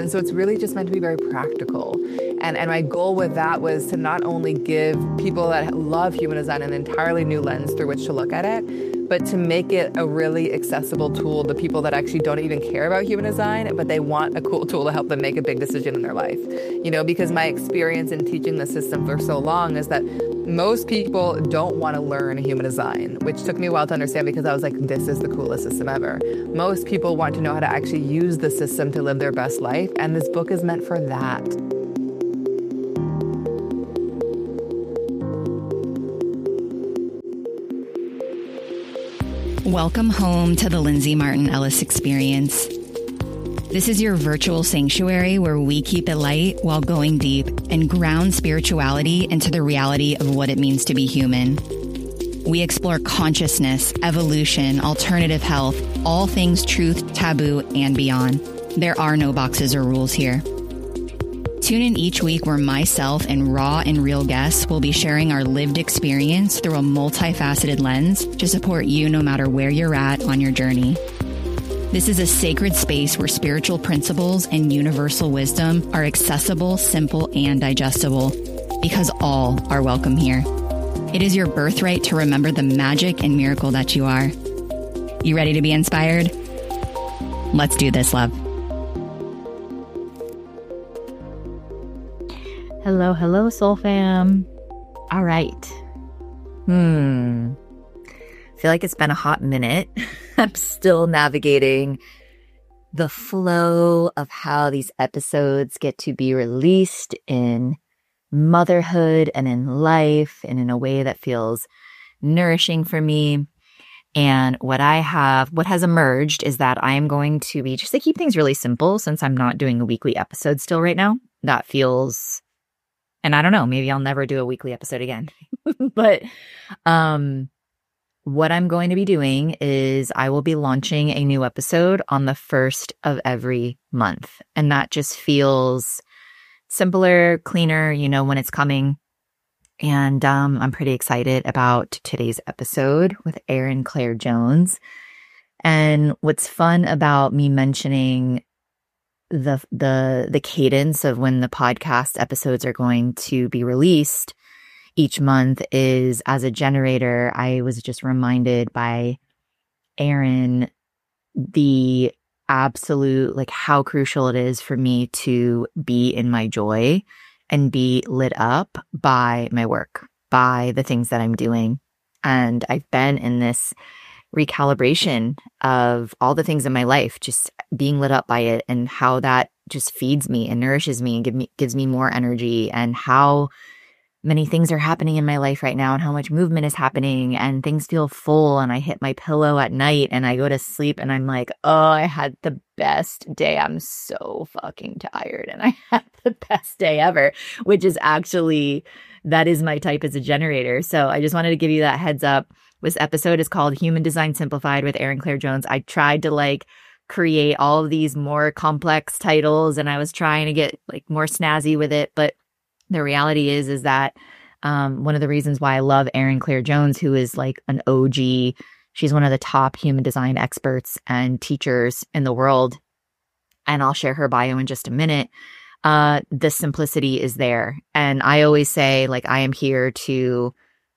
And so it's really just meant to be very practical. And my goal with that was to not only give people that love human design an entirely new lens through which to look at it, but to make it a really accessible tool to people that actually don't even care about human design, but they want a cool tool to help them make a big decision in their life. Because my experience in teaching the system for so long is that most people don't want to learn human design, which took me a while to understand because I was like, this is the coolest system ever. Most people want to know how to actually use the system to live their best life, and this book is meant for that. Welcome home to the Lindsay Martin Ellis Experience. This is your virtual sanctuary where we keep it light while going deep and ground spirituality into the reality of what it means to be human. We explore consciousness, evolution, alternative health, all things truth, taboo, and beyond. There are no boxes or rules here. Tune in each week where myself and raw and real guests will be sharing our lived experience through a multifaceted lens to support you no matter where you're at on your journey. This is a sacred space where spiritual principles and universal wisdom are accessible, simple, and digestible, because all are welcome here. It is your birthright to remember the magic and miracle that you are. You ready to be inspired? Let's do this, love. Hello, soul fam. All right. I feel like it's been a hot minute. I'm still navigating the flow of how these episodes get to be released in motherhood and in life and in a way that feels nourishing for me. And what has emerged is that I am going to be, just to keep things really simple, since I'm not doing a weekly episode still right now, that feels, and I don't know, maybe I'll never do a weekly episode again. But what I'm going to be doing is I will be launching a new episode on the first of every month. And that just feels simpler, cleaner, when it's coming. And I'm pretty excited about today's episode with Erin Claire Jones. And what's fun about me mentioning the cadence of when the podcast episodes are going to be released each month is, as a generator, I was just reminded by Erin the absolute, how crucial it is for me to be in my joy and be lit up by my work, by the things that I'm doing. And I've been in this recalibration of all the things in my life, just being lit up by it, and how that just feeds me and nourishes me and gives me more energy, and how many things are happening in my life right now and how much movement is happening, and things feel full, and I hit my pillow at night and I go to sleep and I'm like, oh, I had the best day. I'm so fucking tired and I had the best day ever, which is actually, that is my type as a generator. So I just wanted to give you that heads up. This episode is called Human Design Simplified with Erin Claire Jones. I tried to create all of these more complex titles, and I was trying to get more snazzy with it, but the reality is that one of the reasons why I love Erin Claire Jones, who is an OG, she's one of the top human design experts and teachers in the world, and I'll share her bio in just a minute. The simplicity is there. And I always say, I am here to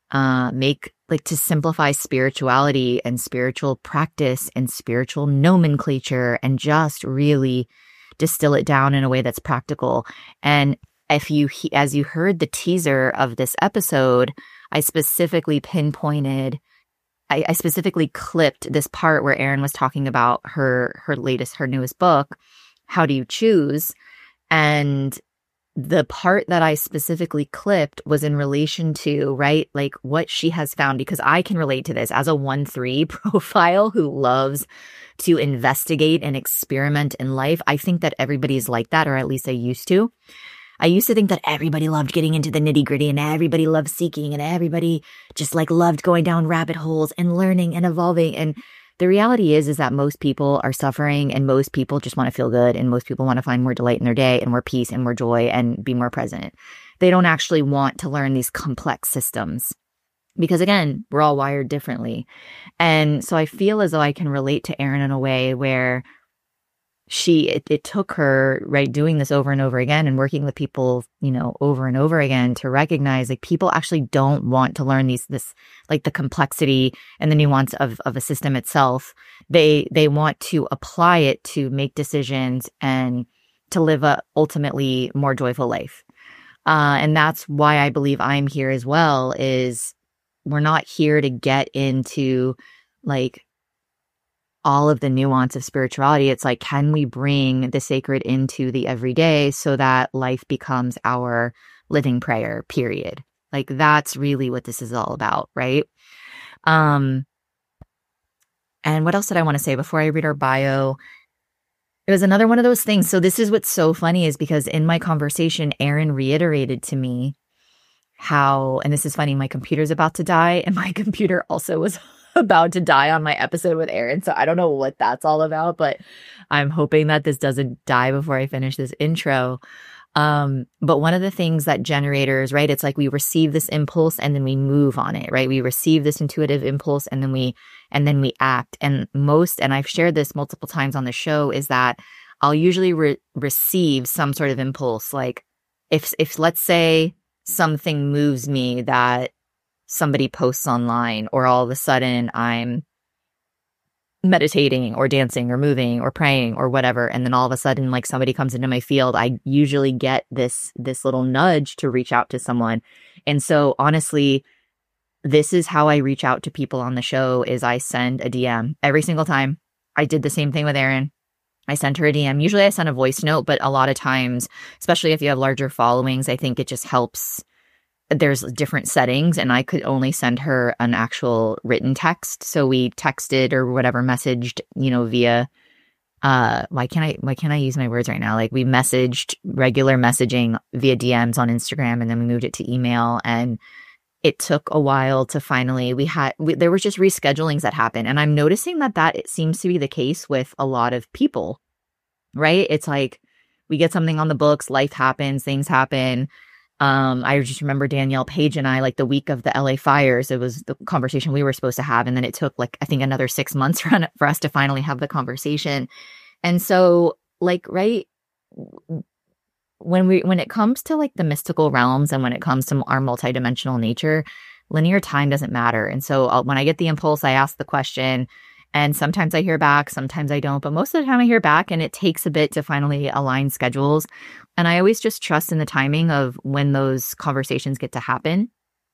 to simplify spirituality and spiritual practice and spiritual nomenclature, and just really distill it down in a way that's practical. And as you heard the teaser of this episode, I specifically pinpointed, I specifically clipped this part where Erin was talking about her newest book, How Do You Choose? And the part that I specifically clipped was in relation to, what she has found, because I can relate to this as a 1-3 profile who loves to investigate and experiment in life. I think that everybody's like that, or at least I used to. I used to think that everybody loved getting into the nitty gritty, and everybody loved seeking, and everybody just loved going down rabbit holes and learning and evolving. And the reality is that most people are suffering, and most people just want to feel good, and most people want to find more delight in their day and more peace and more joy and be more present. They don't actually want to learn these complex systems because, again, we're all wired differently. And so I feel as though I can relate to Erin in a way where it took her, right, doing this over and over again and working with people, over and over again to recognize like people actually don't want to learn this like the complexity and the nuance of a system itself. They want to apply it to make decisions and to live a ultimately more joyful life. And that's why I believe I'm here as well, is we're not here to get into like all of the nuance of spirituality. It's like, can we bring the sacred into the everyday so that life becomes our living prayer, period? Like, that's really what this is all about, right? And what else did I want to say before I read our bio? It was another one of those things. So this is what's so funny, is because in my conversation, Erin reiterated to me how, and this is funny, my computer's about to die, and my computer also was about to die on my episode with Erin. So I don't know what that's all about, but I'm hoping that this doesn't die before I finish this intro. But one of the things that generators, right, it's like we receive this impulse and then we move on it, right? We receive this intuitive impulse and then we act. And I've shared this multiple times on the show, is that I'll usually receive some sort of impulse. Like if let's say something moves me that somebody posts online, or all of a sudden I'm meditating or dancing or moving or praying or whatever, and then all of a sudden like somebody comes into my field, I usually get this little nudge to reach out to someone. And so honestly, this is how I reach out to people on the show, is I send a DM every single time. I did the same thing with Erin. I sent her a DM. Usually I send a voice note, but a lot of times, especially if you have larger followings, I think it just helps. There's different settings, and I could only send her an actual written text. So we texted or whatever, messaged, via, why can't I use my words right now? Like, we messaged regular messaging via DMs on Instagram, and then we moved it to email. And it took a while to finally, there was just reschedulings that happened. And I'm noticing that it seems to be the case with a lot of people, right? It's like, we get something on the books, life happens, things happen. I just remember Danielle Page and I, like the week of the LA fires, it was the conversation we were supposed to have. And then it took like, I think another 6 months for us to finally have the conversation. And so like, right, when it comes to like the mystical realms, and when it comes to our multidimensional nature, linear time doesn't matter. And so when I get the impulse, I ask the question, and sometimes I hear back, sometimes I don't, but most of the time I hear back, and it takes a bit to finally align schedules. And I always just trust in the timing of when those conversations get to happen.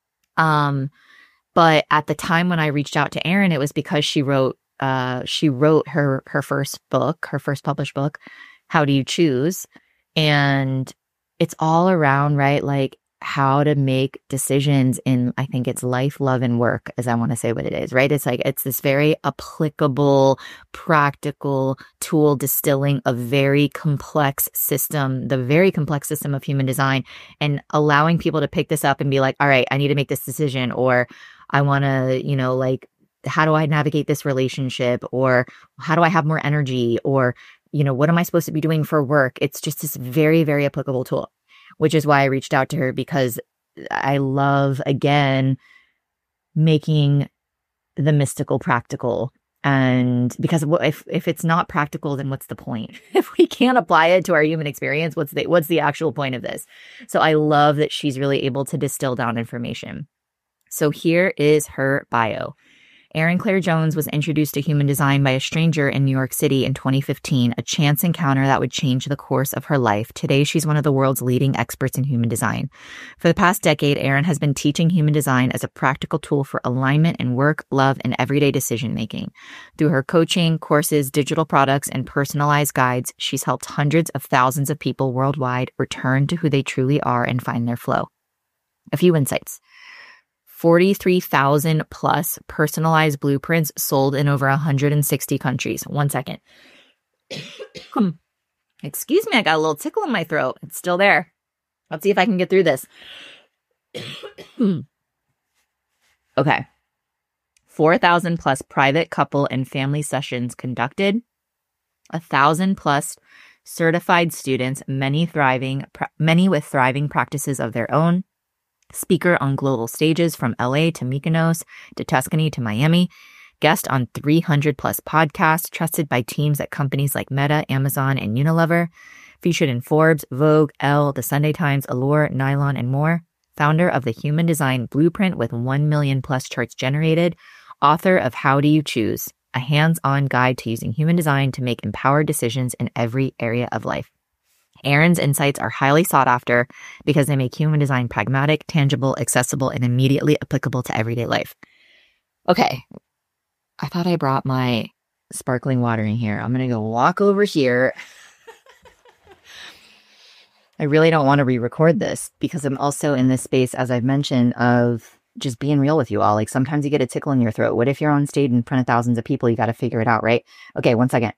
But at the time when I reached out to Erin, it was because she wrote her first published book, How Do You Choose? And it's all around, right, like how to make decisions in, I think it's life, love, and work, as I want to say what it is, right? It's like, it's this very applicable, practical tool distilling a very complex system, the very complex system of human design, and allowing people to pick this up and be like, all right, I need to make this decision, or I want to, like, how do I navigate this relationship, or how do I have more energy, or, what am I supposed to be doing for work? It's just this very, very applicable tool, which is why I reached out to her, because I love, again, making the mystical practical. And because if it's not practical, then what's the point? If we can't apply it to our human experience, what's the actual point of this? So I love that she's really able to distill down information. So here is her bio. Erin Claire Jones was introduced to human design by a stranger in New York City in 2015, a chance encounter that would change the course of her life. Today, she's one of the world's leading experts in human design. For the past decade, Erin has been teaching human design as a practical tool for alignment in work, love, and everyday decision-making. Through her coaching, courses, digital products, and personalized guides, she's helped hundreds of thousands of people worldwide return to who they truly are and find their flow. A few insights. 43,000 plus personalized blueprints sold in over 160 countries. 1 second. Excuse me, I got a little tickle in my throat. It's still there. Let's see if I can get through this. Okay. 4,000 plus private couple and family sessions conducted. 1,000 plus certified students, many with thriving practices of their own. Speaker on global stages from LA to Mykonos to Tuscany to Miami. guest on 300 plus podcasts, trusted by teams at companies like Meta, Amazon, and Unilever, featured in Forbes, Vogue, Elle, The Sunday Times, Allure, Nylon, and more, founder of the Human Design Blueprint with 1 million plus charts generated, author of How Do You Choose? A hands-on guide to using human design to make empowered decisions in every area of life. Erin's insights are highly sought after because they make human design pragmatic, tangible, accessible, and immediately applicable to everyday life. Okay, I thought I brought my sparkling water in here. I'm going to go walk over here. I really don't want to re-record this because I'm also in this space, as I've mentioned, of just being real with you all. Like sometimes you get a tickle in your throat. What if you're on stage in front of thousands of people? You got to figure it out, right? Okay, 1 second.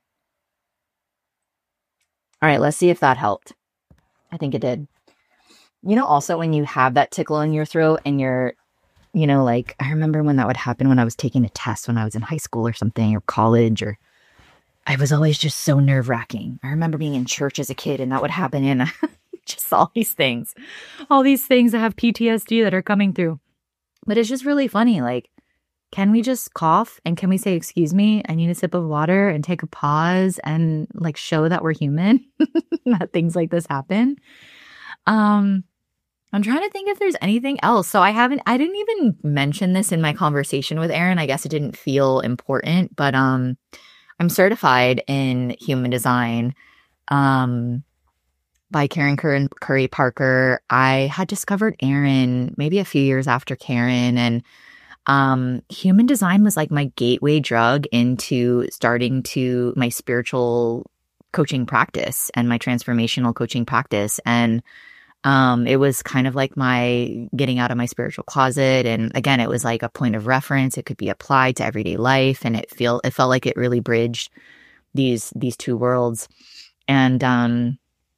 All right, let's see if that helped. I think it did. You know, also when you have that tickle in your throat and you're, you know, like I remember when that would happen when I was taking a test when I was in high school or something, or college, or I was always just so nerve-wracking. I remember being in church as a kid and that would happen, and just all these things that have PTSD that are coming through. But it's just really funny. Like, can we just cough and can we say, excuse me, I need a sip of water, and take a pause and like show that we're human, that things like this happen. I'm trying to think if there's anything else. So I didn't even mention this in my conversation with Erin. I guess it didn't feel important, but I'm certified in human design by Karen Curry Parker. I had discovered Erin maybe a few years after Karen, and human design was like my gateway drug into starting to my spiritual coaching practice and my transformational coaching practice. And it was kind of like my getting out of my spiritual closet. And again, it was like a point of reference. It could be applied to everyday life. And it felt like it really bridged these two worlds. And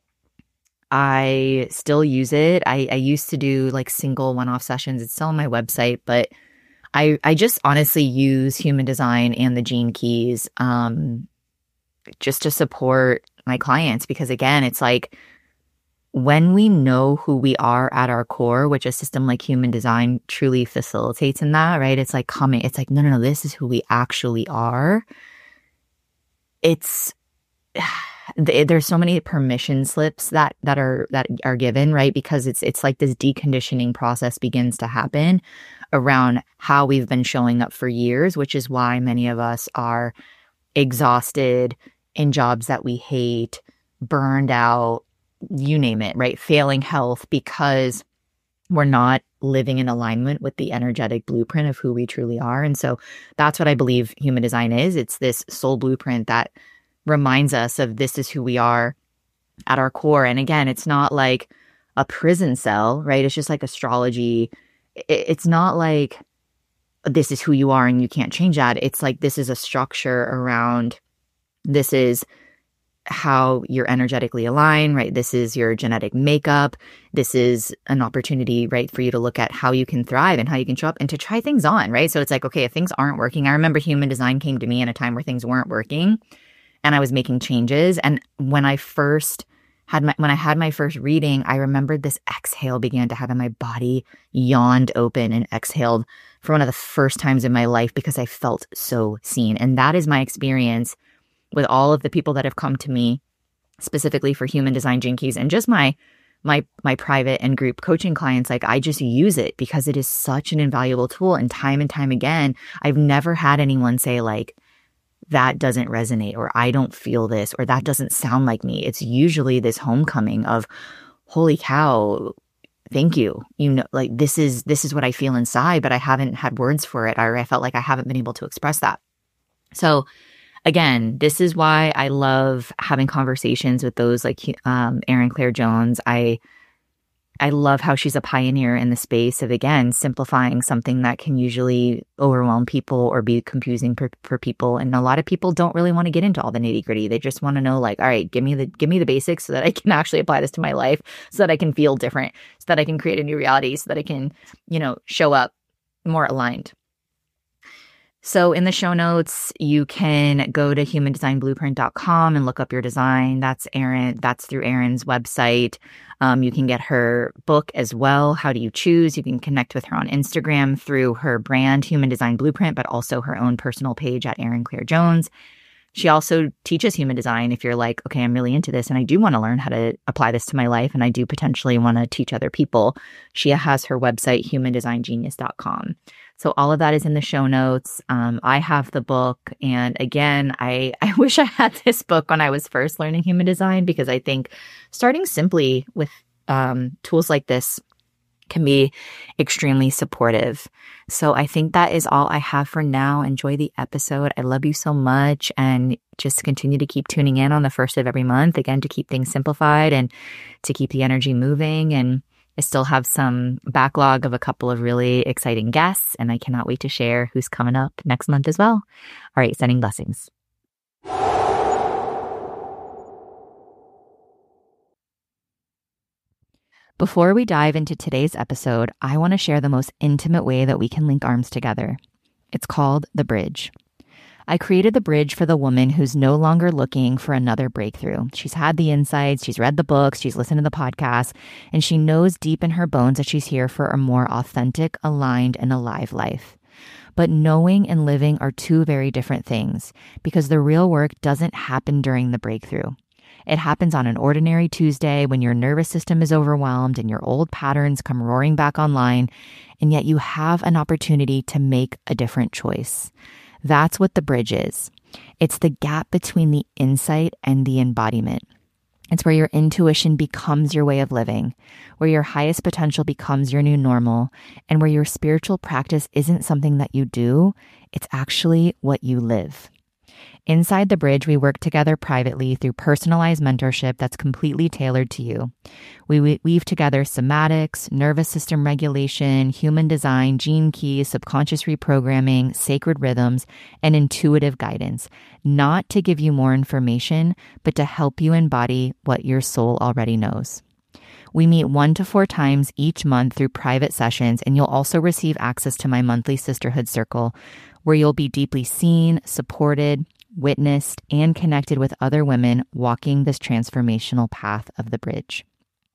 I still use it. I used to do like single one-off sessions. It's still on my website, but I just honestly use human design and the gene keys just to support my clients, because again, it's like when we know who we are at our core, which a system like human design truly facilitates in that, right? It's like no, this is who we actually are. There's so many permission slips that are given, right? Because it's like this deconditioning process begins to happen around how we've been showing up for years, which is why many of us are exhausted, in jobs that we hate, burned out, you name it, right? Failing health, because we're not living in alignment with the energetic blueprint of who we truly are. And so that's what I believe human design is. It's this soul blueprint that reminds us of this is who we are at our core. And again, it's not like a prison cell, right? It's just like astrology. It's not like this is who you are and you can't change that. It's like this is a structure around, this is how you're energetically aligned, right? This is your genetic makeup. This is an opportunity, right, for you to look at how you can thrive and how you can show up and to try things on, right? So it's like, okay, if things aren't working, I remember human design came to me in a time where things weren't working and I was making changes. And when I had my first reading, I remembered this exhale began to happen. My body yawned open and exhaled for one of the first times in my life because I felt so seen. And that is my experience with all of the people that have come to me specifically for human design gene keys, and just my private and group coaching clients. Like, I just use it because it is such an invaluable tool. And time again, I've never had anyone say like, that doesn't resonate, or I don't feel this, or that doesn't sound like me. It's usually this homecoming of, holy cow, thank you. You know, like this is what I feel inside, but I haven't had words for it, or I felt like I haven't been able to express that. So again, this is why I love having conversations with those like Erin Claire Jones. I love how she's a pioneer in the space of, again, simplifying something that can usually overwhelm people or be confusing for people. And a lot of people don't really want to get into all the nitty gritty. They just want to know, like, all right, give me the basics so that I can actually apply this to my life, so that I can feel different, so that I can create a new reality, so that I can, show up more aligned. So in the show notes, you can go to humandesignblueprint.com and look up your design. That's through Erin's website. You can get her book as well. How do you choose? You can connect with her on Instagram through her brand, Human Design Blueprint, but also her own personal page at Erin Claire Jones. She also teaches human design if you're like, okay, I'm really into this and I do want to learn how to apply this to my life and I do potentially want to teach other people. She has her website, humandesigngenius.com. So all of that is in the show notes. I have the book. And again, I wish I had this book when I was first learning human design, because I think starting simply with tools like this can be extremely supportive. So I think that is all I have for now. Enjoy the episode. I love you so much. And just continue to keep tuning in on the first of every month, again, to keep things simplified and to keep the energy moving. And I still have some backlog of a couple of really exciting guests, and I cannot wait to share who's coming up next month as well. All right, sending blessings. Before we dive into today's episode, I want to share the most intimate way that we can link arms together. It's called The Bridge. I created The Bridge for the woman who's no longer looking for another breakthrough. She's had the insights, she's read the books, she's listened to the podcast, and she knows deep in her bones that she's here for a more authentic, aligned, and alive life. But knowing and living are two very different things, because the real work doesn't happen during the breakthrough. It happens on an ordinary Tuesday when your nervous system is overwhelmed and your old patterns come roaring back online, and yet you have an opportunity to make a different choice. That's what the bridge is. It's the gap between the insight and the embodiment. It's where your intuition becomes your way of living, where your highest potential becomes your new normal, and where your spiritual practice isn't something that you do, it's actually what you live. Inside The Bridge, we work together privately through personalized mentorship that's completely tailored to you. We weave together somatics, nervous system regulation, human design, gene keys, subconscious reprogramming, sacred rhythms, and intuitive guidance, not to give you more information, but to help you embody what your soul already knows. We meet 1 to 4 times each month through private sessions, and you'll also receive access to my monthly sisterhood circle, where you'll be deeply seen, supported, witnessed, and connected with other women walking this transformational path of the bridge.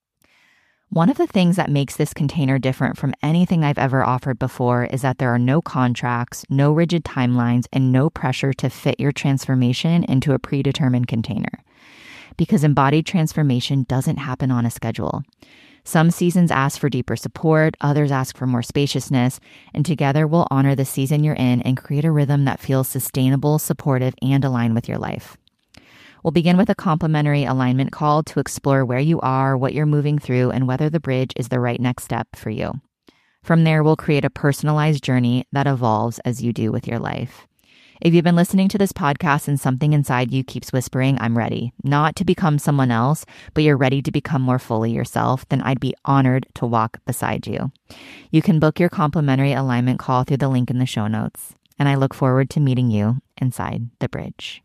One of the things that makes this container different from anything I've ever offered before is that there are no contracts, no rigid timelines, and no pressure to fit your transformation into a predetermined container. Because embodied transformation doesn't happen on a schedule. Some seasons ask for deeper support, others ask for more spaciousness, and together we'll honor the season you're in and create a rhythm that feels sustainable, supportive, and aligned with your life. We'll begin with a complimentary alignment call to explore where you are, what you're moving through, and whether the bridge is the right next step for you. From there, we'll create a personalized journey that evolves as you do with your life. If you've been listening to this podcast and something inside you keeps whispering, I'm ready, not to become someone else, but you're ready to become more fully yourself, then I'd be honored to walk beside you. You can book your complimentary alignment call through the link in the show notes, and I look forward to meeting you inside the bridge.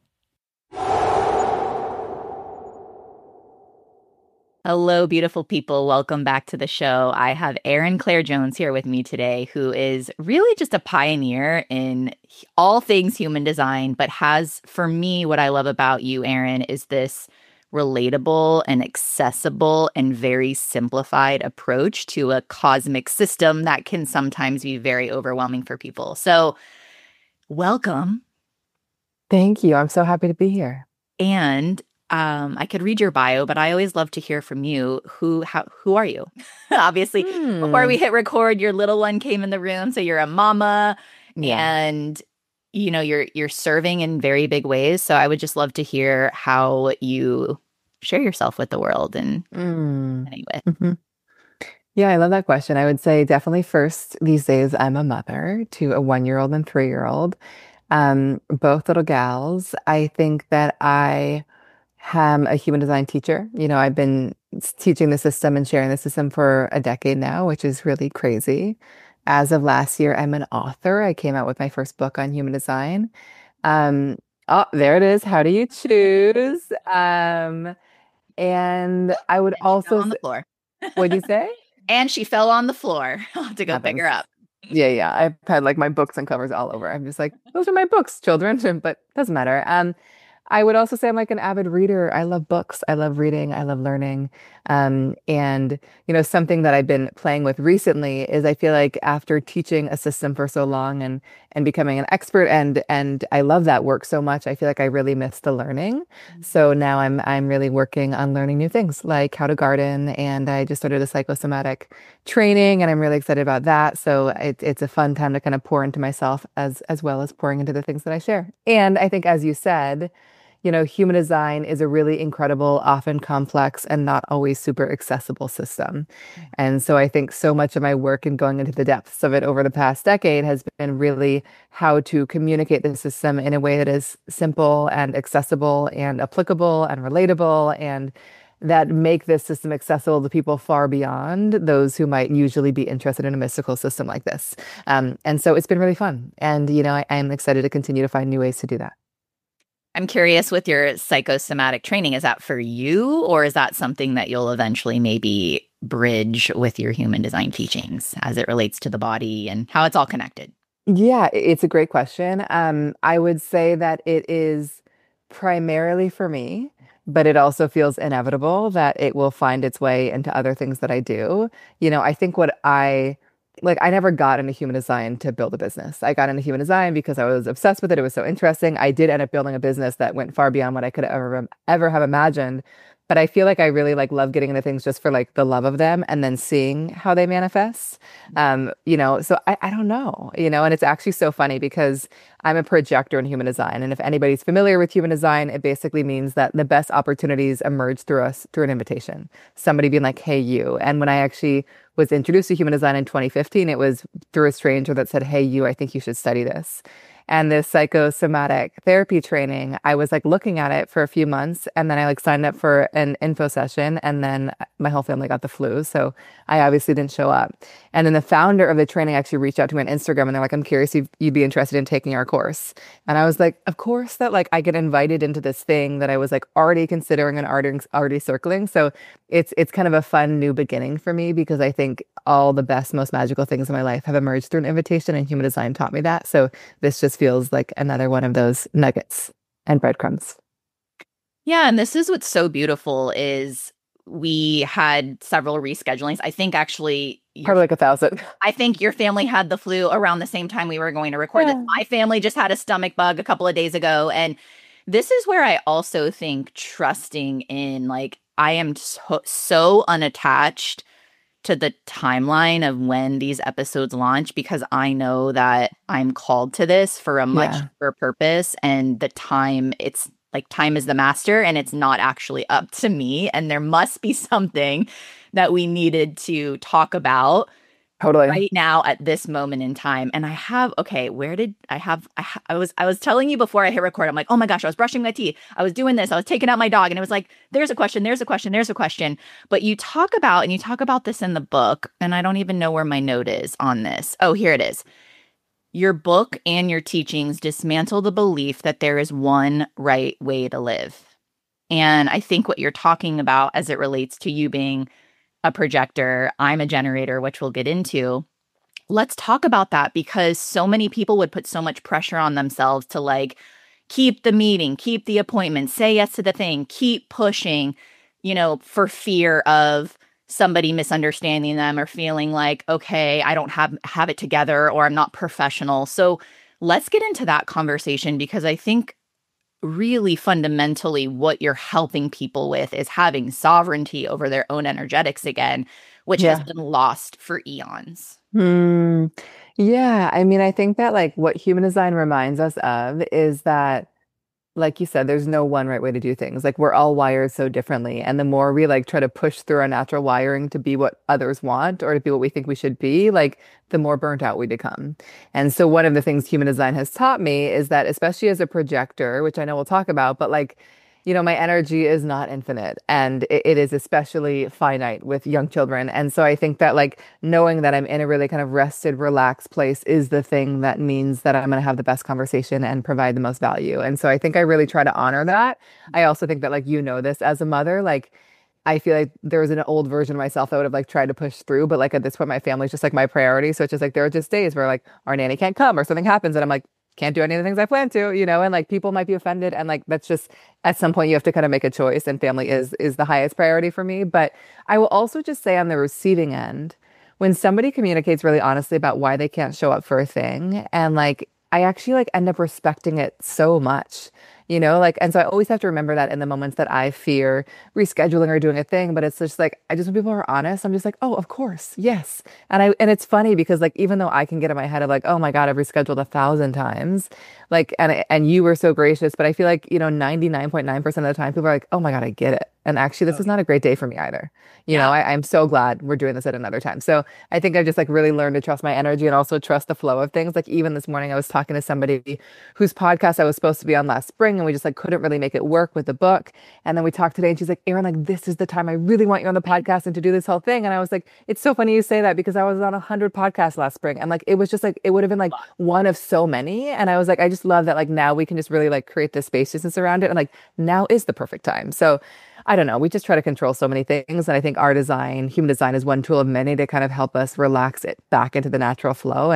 Hello, beautiful people. Welcome back to the show. I have Erin Claire Jones here with me today, who is really just a pioneer in all things human design, but has, for me, what I love about you, Erin, is this relatable and accessible and very simplified approach to a cosmic system that can sometimes be very overwhelming for people. So, welcome. Thank you. I'm so happy to be here. And I could read your bio, but I always love to hear from you. Who are you? Obviously, before we hit record, your little one came in the room, so you're a mama, and you know you're serving in very big ways. So I would just love to hear how you share yourself with the world. And anyway, yeah, I love that question. I would say definitely first these days, I'm a mother to a 1-year-old and 3-year-old, both little gals. I think that I am a human design teacher. You know, I've been teaching the system and sharing the system for a decade now, which is really crazy. As of last year, I'm an author. I came out with my first book on human design. Oh, there it is. How do you choose? And I would also on the floor. What'd you say? And she fell on the floor. I'll have to go pick her up. Yeah. I've had like my books and covers all over. I'm just like, those are my books, children, but doesn't matter. I would also say I'm like an avid reader. I love books. I love reading. I love learning. And something that I've been playing with recently is I feel like after teaching a system for so long and becoming an expert and I love that work so much, I feel like I really miss the learning. So now I'm really working on learning new things like how to garden, and I just started a psychosomatic training, and I'm really excited about that. So it's a fun time to kind of pour into myself as well as pouring into the things that I share. And I think, as you said, human design is a really incredible, often complex, and not always super accessible system. And so I think so much of my work in going into the depths of it over the past decade has been really how to communicate the system in a way that is simple and accessible and applicable and relatable, and that make this system accessible to people far beyond those who might usually be interested in a mystical system like this. And so it's been really fun. And, I am excited to continue to find new ways to do that. I'm curious, with your psychosomatic training, is that for you, or is that something that you'll eventually maybe bridge with your human design teachings as it relates to the body and how it's all connected? Yeah, it's a great question. I would say that it is primarily for me, but it also feels inevitable that it will find its way into other things that I do. I think I never got into human design to build a business. I got into human design because I was obsessed with it. It was so interesting. I did end up building a business that went far beyond what I could ever have imagined. But I feel like I really love getting into things just for like the love of them and then seeing how they manifest. So I don't know, and it's actually so funny because I'm a projector in human design. And if anybody's familiar with human design, it basically means that the best opportunities emerge through us through an invitation. Somebody being like, hey, you. And when I actually was introduced to human design in 2015, it was through a stranger that said, hey, you, I think you should study this. And this psychosomatic therapy training, I was like looking at it for a few months, and then I like signed up for an info session, and then my whole family got the flu, so I obviously didn't show up. And then the founder of the training actually reached out to me on Instagram, and they're like, I'm curious if you'd be interested in taking our course. And I was like, of course, that like I get invited into this thing that I was like already considering and already circling. So it's kind of a fun new beginning for me, because I think all the best, most magical things in my life have emerged through an invitation, and human design taught me that. So this just feels like another one of those nuggets and breadcrumbs. Yeah, and this is what's so beautiful is we had several reschedulings. I think actually probably like 1,000. I think your family had the flu around the same time we were going to record this. My family just had a stomach bug a couple of days ago. And this is where I also think trusting in, like, I am so unattached to the timeline of when these episodes launch, because I know that I'm called to this for a much deeper purpose, and the time, it's like time is the master, and it's not actually up to me. And there must be something that we needed to talk about totally right now at this moment in time. And I was telling you before I hit record, I'm like, oh my gosh, I was brushing my teeth, I was doing this, I was taking out my dog, and it was like, there's a question. But you talk about this in the book, and I don't even know where my note is on this. Oh, here it is. Your book and your teachings dismantle the belief that there is one right way to live. And I think what you're talking about as it relates to you being a projector, I'm a generator, which we'll get into. Let's talk about that, because so many people would put so much pressure on themselves to like keep the meeting, keep the appointment, say yes to the thing, keep pushing, for fear of somebody misunderstanding them or feeling like, okay, I don't have it together, or I'm not professional. So let's get into that conversation, because I think really fundamentally what you're helping people with is having sovereignty over their own energetics again, which has been lost for eons. Yeah. I mean, I think that like what human design reminds us of is that, like you said, there's no one right way to do things. Like we're all wired so differently. And the more we like try to push through our natural wiring to be what others want or to be what we think we should be, like the more burnt out we become. And so one of the things human design has taught me is that, especially as a projector, which I know we'll talk about, but like, my energy is not infinite, and it is especially finite with young children. And so I think that like knowing that I'm in a really kind of rested, relaxed place is the thing that means that I'm going to have the best conversation and provide the most value. And so I think I really try to honor that. I also think that like, this as a mother, like I feel like there was an old version of myself that would have like tried to push through, but like at this point, my family's just like my priority. So it's just like there are just days where like our nanny can't come or something happens, and I'm like, can't do any of the things I plan to, and like people might be offended, and like that's just at some point you have to kind of make a choice, and family is the highest priority for me. But I will also just say on the receiving end, when somebody communicates really honestly about why they can't show up for a thing, and like I actually like end up respecting it so much. Like, and so I always have to remember that in the moments that I fear rescheduling or doing a thing, but it's just like, I just, when people are honest, I'm just like, oh, of course. Yes. And it's funny because like, even though I can get in my head of like, oh my God, I've rescheduled 1,000 times, like, and you were so gracious, but I feel like, 99.9% of the time people are like, oh my God, I get it. And actually, this is not a great day for me either. I'm so glad we're doing this at another time. So I think I've just like really learned to trust my energy and also trust the flow of things. Like even this morning, I was talking to somebody whose podcast I was supposed to be on last spring, and we just like couldn't really make it work with the book. And then we talked today, and she's like, Erin, like this is the time I really want you on the podcast and to do this whole thing. And I was like, it's so funny you say that because I was on 100 podcasts last spring, and like it was just like it would have been like one of so many. And I was like, I just love that like now we can just really like create this spaciousness around it, and like now is the perfect time. So I don't know. We just try to control so many things. And I think our design, human design, is one tool of many to kind of help us relax it back into the natural flow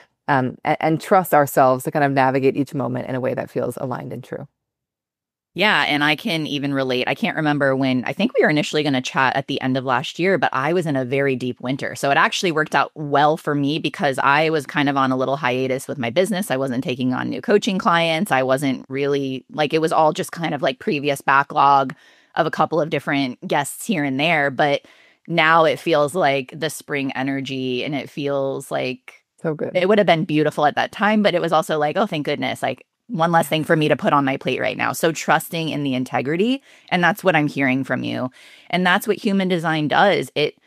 and trust ourselves to kind of navigate each moment in a way that feels aligned and true. Yeah, and I can even relate. I can't remember when, I think we were initially going to chat at the end of last year, but I was in a very deep winter. So it actually worked out well for me because I was kind of on a little hiatus with my business. I wasn't taking on new coaching clients. I wasn't really like, it was all just kind of like previous backlog of a couple of different guests here and there. But now it feels like the spring energy, and it feels like so good. It would have been beautiful at that time, but it was also like, oh, thank goodness, like one less thing for me to put on my plate right now. So trusting in the integrity. And that's what I'm hearing from you. And that's what human design does. It,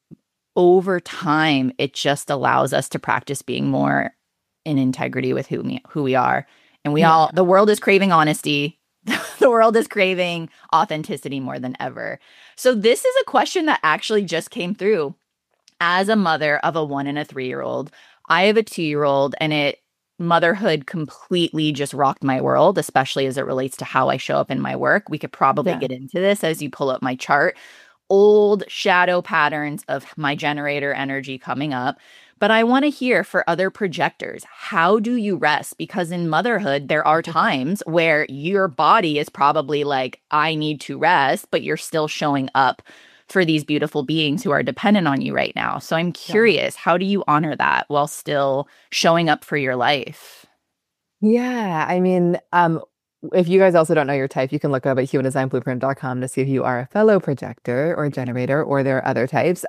over time, it just allows us to practice being more in integrity with who we are. And the world is craving honesty. The world is craving authenticity more than ever. So this is a question that actually just came through. As a mother of a 1 and a 3-year-old, I have a 2-year-old, and motherhood completely just rocked my world, especially as it relates to how I show up in my work. We could probably get into this as you pull up my chart. Old shadow patterns of my generator energy coming up. But I want to hear for other projectors, how do you rest? Because in motherhood, there are times where your body is probably like, I need to rest, but you're still showing up for these beautiful beings who are dependent on you right now. So I'm curious, how do you honor that while still showing up for your life? Yeah, I mean, if you guys also don't know your type, you can look up at humandesignblueprint.com to see if you are a fellow projector or generator, or there are other types.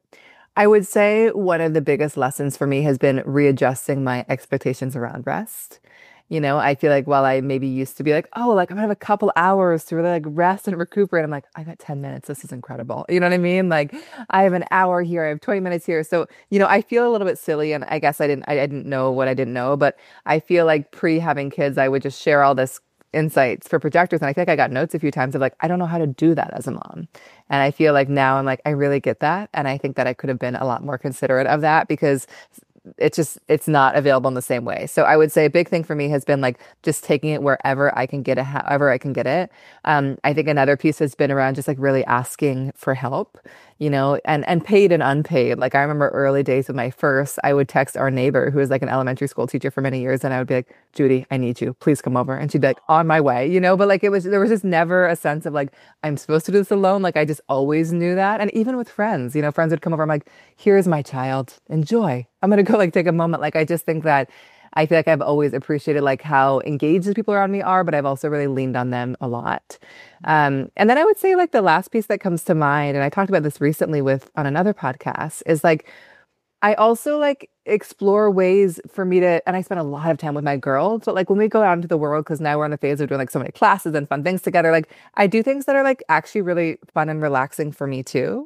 I would say one of the biggest lessons for me has been readjusting my expectations around rest. I feel like while I maybe used to be like, oh, like I'm gonna have a couple hours to really like rest and recuperate, I'm like, I got 10 minutes. This is incredible. You know what I mean? Like I have an hour here, I have 20 minutes here. So, I feel a little bit silly, and I guess I didn't know what I didn't know, but I feel like pre having kids, I would just share all this insights for projectors. And I think I got notes a few times of like, I don't know how to do that as a mom. And I feel like now I'm like, I really get that. And I think that I could have been a lot more considerate of that because it's not available in the same way. So I would say a big thing for me has been like just taking it wherever I can get it, however I can get it. I think another piece has been around just like really asking for help, and paid and unpaid. Like I remember early days with my first, I would text our neighbor who was like an elementary school teacher for many years, and I would be like, Judy, I need you, please come over. And she'd be like, on my way, but like there was just never a sense of like, I'm supposed to do this alone. Like I just always knew that. And even with friends, friends would come over. I'm like, here's my child, enjoy. I'm going to go like take a moment. Like, I just think that I feel like I've always appreciated like how engaged the people around me are, but I've also really leaned on them a lot. And then I would say like the last piece that comes to mind, and I talked about this recently on another podcast, is like, I also like explore ways for me to, and I spend a lot of time with my girls, but like when we go out into the world, because now we're in the phase of doing like so many classes and fun things together, like I do things that are like actually really fun and relaxing for me too.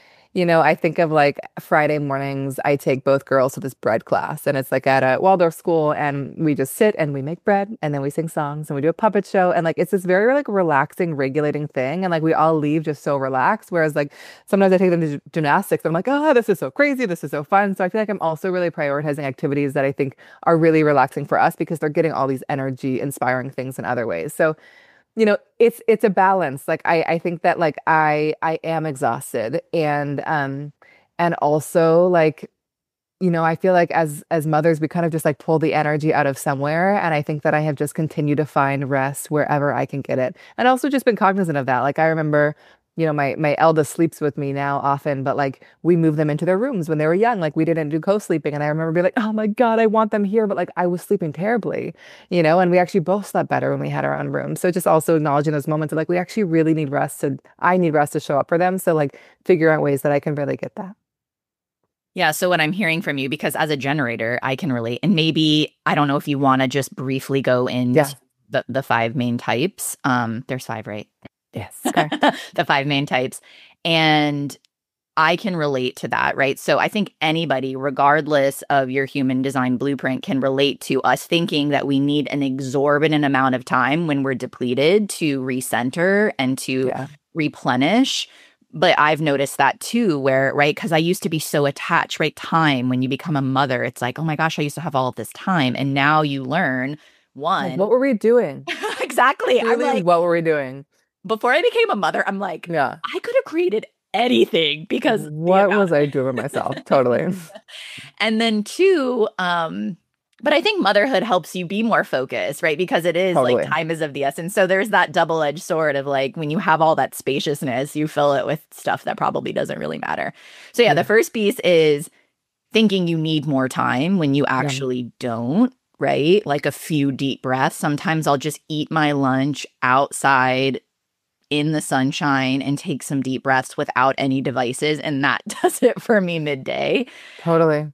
I think of like Friday mornings, I take both girls to this bread class, and it's like at a Waldorf school, and we just sit and we make bread, and then we sing songs and we do a puppet show. And like, it's this very like relaxing, regulating thing. And like, we all leave just so relaxed. Whereas like sometimes I take them to gymnastics, and I'm like, oh, this is so crazy. This is so fun. So I feel like I'm also really prioritizing activities that I think are really relaxing for us because they're getting all these energy inspiring things in other ways. So it's a balance. Like I think that like I am exhausted and also like I feel like as mothers, we kind of just like pull the energy out of somewhere. And I think that I have just continued to find rest wherever I can get it. And also just been cognizant of that. Like I remember, my eldest sleeps with me now often, but like we moved them into their rooms when they were young. Like we didn't do co-sleeping. And I remember being like, oh my God, I want them here. But like I was sleeping terribly, and we actually both slept better when we had our own room. So just also acknowledging those moments of like, we actually really need rest I need rest to show up for them. So like figure out ways that I can really get that. Yeah. So what I'm hearing from you, because as a generator, I can relate. And maybe, I don't know if you want to just briefly go into Yeah. the five main types. There's five, right? Yes. Correct. The five main types. And I can relate to that, right? So I think anybody, regardless of your human design blueprint, can relate to us thinking that we need an exorbitant amount of time when we're depleted to recenter and to Yeah. replenish. But I've noticed that too, where, right, because I used to be so attached, right? Time, when you become a mother, it's like, oh my gosh, I used to have all of this time. And now you learn Like, one. what were we doing? Exactly. I'm Really, like, what were we doing? before I became a mother, I'm like, Yeah. I could have created anything because the What amount was I doing with myself? Totally. And then two, but I think motherhood helps you be more focused, right? Because it is Totally. like time is of the essence. So there's that double-edged sword of like when you have all that spaciousness, you fill it with stuff that probably doesn't really matter. So yeah, the first piece is thinking you need more time when you actually don't, right? Like a few deep breaths. Sometimes I'll just eat my lunch outside in the sunshine and take some deep breaths without any devices, and that does it for me midday. Totally.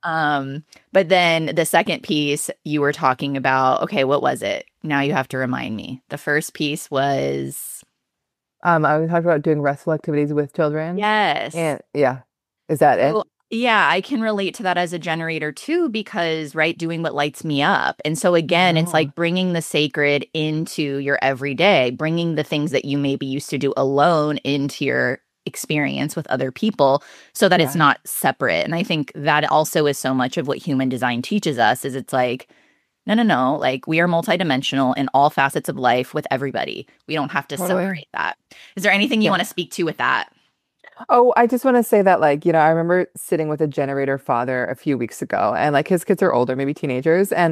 But then the second piece you were talking about, okay, what was it? Now you have to remind me. The first piece was I was talking about doing restful activities with children. yes. And yeah. Is that it? So, yeah, I can relate to that as a generator too, because, right, doing what lights me up. And so, again, it's like bringing the sacred into your everyday, bringing the things that you maybe used to do alone into your experience with other people so that it's not separate. And I think that also is so much of what human design teaches us is it's like, no, like we are multidimensional in all facets of life with everybody. We don't have to separate that. Is there anything you want to speak to with that? Oh, I just want to say that, like, I remember sitting with a generator father a few weeks ago, and like his kids are older, maybe teenagers, and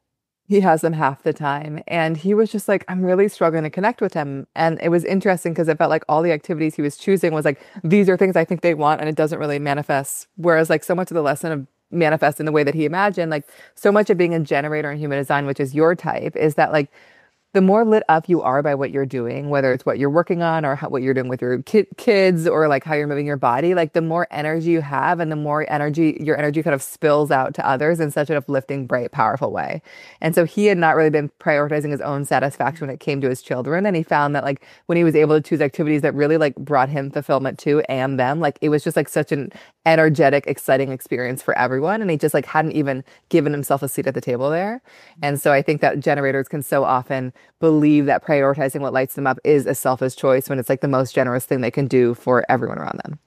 he has them half the time. And he was just like, I'm really struggling to connect with him. And it was interesting because it felt like all the activities he was choosing was like, these are things I think they want, and it doesn't really manifest. Whereas, like, so much of the lesson of manifest in the way that he imagined, like, so much of being a generator in human design, which is your type, is that, like, the more lit up you are by what you're doing, whether it's what you're working on or what you're doing with your kids or like how you're moving your body, like the more energy you have and the more your energy kind of spills out to others in such an uplifting, bright, powerful way. And so he had not really been prioritizing his own satisfaction when it came to his children. And he found that like when he was able to choose activities that really like brought him fulfillment too and them, like it was just like such an energetic, exciting experience for everyone. And he just like hadn't even given himself a seat at the table there. And so I think that generators can so often believe that prioritizing what lights them up is a selfish choice when it's like the most generous thing they can do for everyone around them.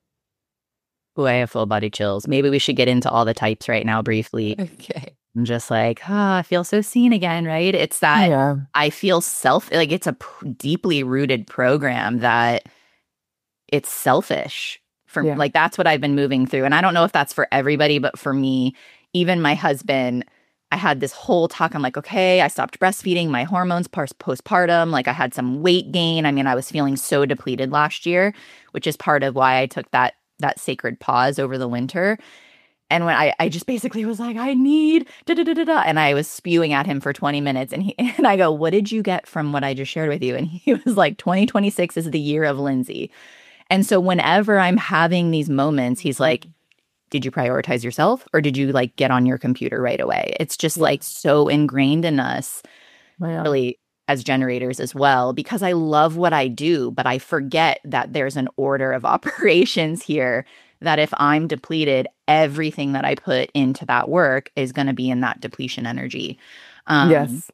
Ooh, I have full body chills. Maybe we should get into all the types right now briefly. Okay. I'm just like, I feel so seen again, right? It's that I feel like it's a deeply rooted program that it's selfish for me. Like that's what I've been moving through. And I don't know if that's for everybody, but for me, even my husband, I had this whole talk. I'm like, okay, I stopped breastfeeding, my hormones postpartum. Like I had some weight gain. I mean, I was feeling so depleted last year, which is part of why I took that sacred pause over the winter. And when I just basically was like, I need da-da-da-da-da. And I was spewing at him for 20 minutes. And I go, what did you get from what I just shared with you? And he was like, 2026 is the year of Lindsay. And so whenever I'm having these moments, he's like, did you prioritize yourself or did you like get on your computer right away? It's just like so ingrained in us, really, as generators as well, because I love what I do, but I forget that there's an order of operations here, that if I'm depleted, everything that I put into that work is going to be in that depletion energy. Yes.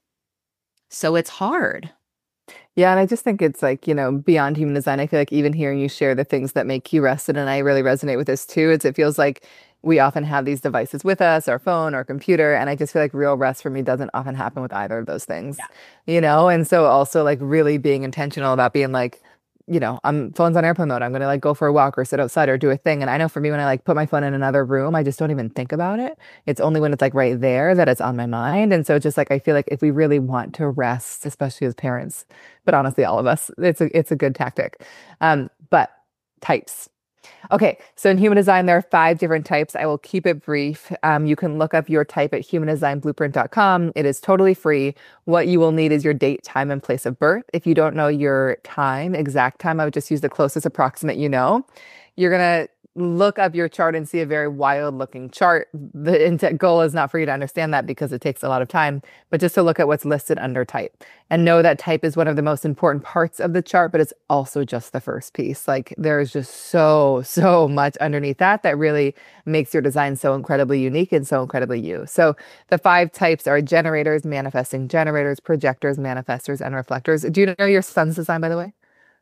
So it's hard. Yeah, and I just think it's like, beyond human design, I feel like even hearing you share the things that make you rested, and I really resonate with this too, it feels like we often have these devices with us, our phone, our computer. And I just feel like real rest for me doesn't often happen with either of those things, And so also like really being intentional about being like, I'm phone's on airplane mode. I'm gonna like go for a walk or sit outside or do a thing. And I know for me, when I like put my phone in another room, I just don't even think about it. It's only when it's like right there that it's on my mind. And so just like I feel like if we really want to rest, especially as parents, but honestly, all of us, it's a good tactic. But types. Okay, so in human design, there are 5 different types. I will keep it brief. You can look up your type at humandesignblueprint.com. It is totally free. What you will need is your date, time, and place of birth. If you don't know your time, exact time, I would just use the closest approximate you know. You're going to look up your chart and see a very wild looking chart. The goal is not for you to understand that because it takes a lot of time, but just to look at what's listed under type and know that type is one of the most important parts of the chart, but it's also just the first piece. Like there's just so much underneath that really makes your design so incredibly unique and so incredibly you. So the 5 types are generators, manifesting generators, projectors, manifestors, and reflectors. Do you know your sun's design, by the way?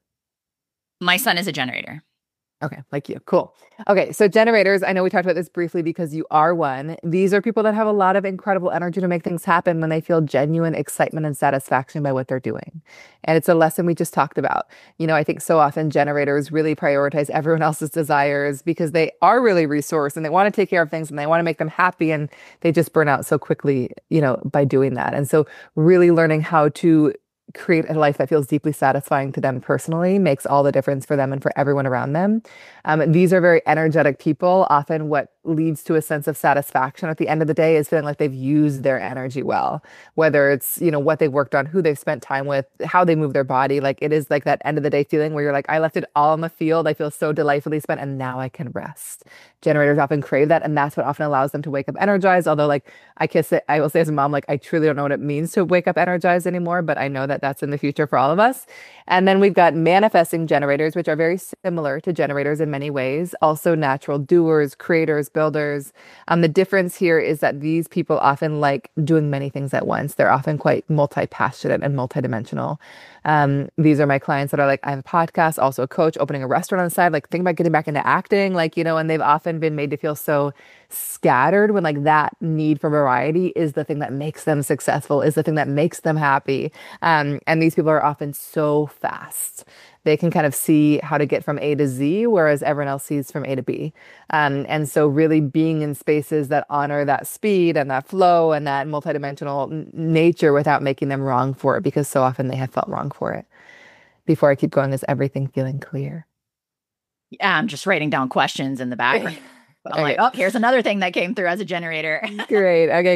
My son is a generator. Okay, like you. Cool. Okay, so generators, I know we talked about this briefly because you are one. These are people that have a lot of incredible energy to make things happen when they feel genuine excitement and satisfaction by what they're doing. And it's a lesson we just talked about. I think so often generators really prioritize everyone else's desires because they are really resourced and they want to take care of things and they want to make them happy, and they just burn out so quickly, by doing that. And so really learning how to create a life that feels deeply satisfying to them personally makes all the difference for them and for everyone around them. These are very energetic people. Often what leads to a sense of satisfaction at the end of the day is feeling like they've used their energy well, whether it's, what they've worked on, who they've spent time with, how they move their body. Like it is like that end of the day feeling where you're like, I left it all on the field. I feel so delightfully spent and now I can rest. Generators often crave that, and that's what often allows them to wake up energized. Although like I will say as a mom, like I truly don't know what it means to wake up energized anymore, but I know that that's in the future for all of us. And then we've got manifesting generators, which are very similar to generators in many ways. Also natural doers, creators, builders. The difference here is that these people often like doing many things at once. They're often quite multi-passionate and multidimensional. These are my clients that are like, I have a podcast, also a coach, opening a restaurant on the side, like thinking about getting back into acting, and they've often been made to feel so scattered when like that need for variety is the thing that makes them successful, is the thing that makes them happy. And these people are often so fast. They can kind of see how to get from A to Z, whereas everyone else sees from A to B. And so really being in spaces that honor that speed and that flow and that multidimensional nature without making them wrong for it, because so often they have felt wrong for it. Before I keep going, is everything feeling clear? Yeah, I'm just writing down questions in the background. I'm like, oh, here's another thing that came through as a generator. Great. Okay,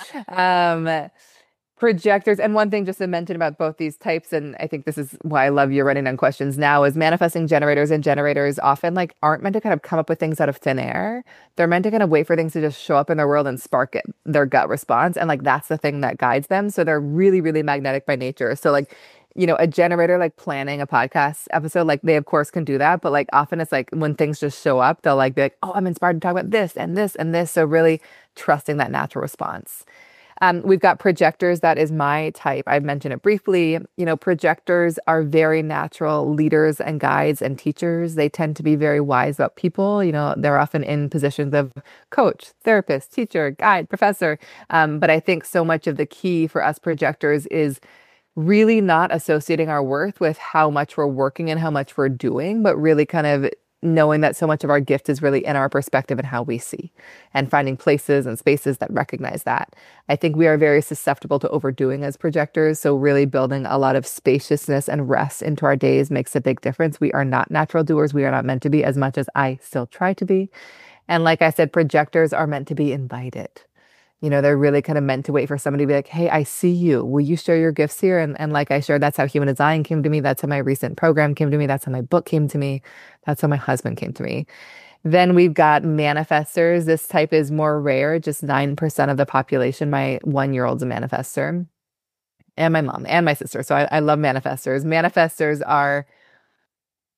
great. Projectors, and one thing just to mention about both these types, and I think this is why I love you writing down questions now, is manifesting generators and generators often like aren't meant to kind of come up with things out of thin air. They're meant to kind of wait for things to just show up in their world and spark their gut response. And like that's the thing that guides them. So they're really, really magnetic by nature. So like, a generator like planning a podcast episode, like they of course can do that, but like often it's like when things just show up, they'll like be like, oh, I'm inspired to talk about this and this and this. So really trusting that natural response. We've got projectors. That is my type. I've mentioned it briefly. Projectors are very natural leaders and guides and teachers. They tend to be very wise about people. They're often in positions of coach, therapist, teacher, guide, professor. But I think so much of the key for us projectors is really not associating our worth with how much we're working and how much we're doing, but really kind of knowing that so much of our gift is really in our perspective and how we see, and finding places and spaces that recognize that. I think we are very susceptible to overdoing as projectors. So really building a lot of spaciousness and rest into our days makes a big difference. We are not natural doers. We are not meant to be, as much as I still try to be. And like I said, projectors are meant to be invited. They're really kind of meant to wait for somebody to be like, hey, I see you. Will you share your gifts here? And like I shared, that's how human design came to me. That's how my recent program came to me. That's how my book came to me. That's how my husband came to me. Then we've got manifestors. This type is more rare, just 9% of the population. My 1-year-old's a manifestor, and my mom and my sister. So I love manifestors. Manifestors are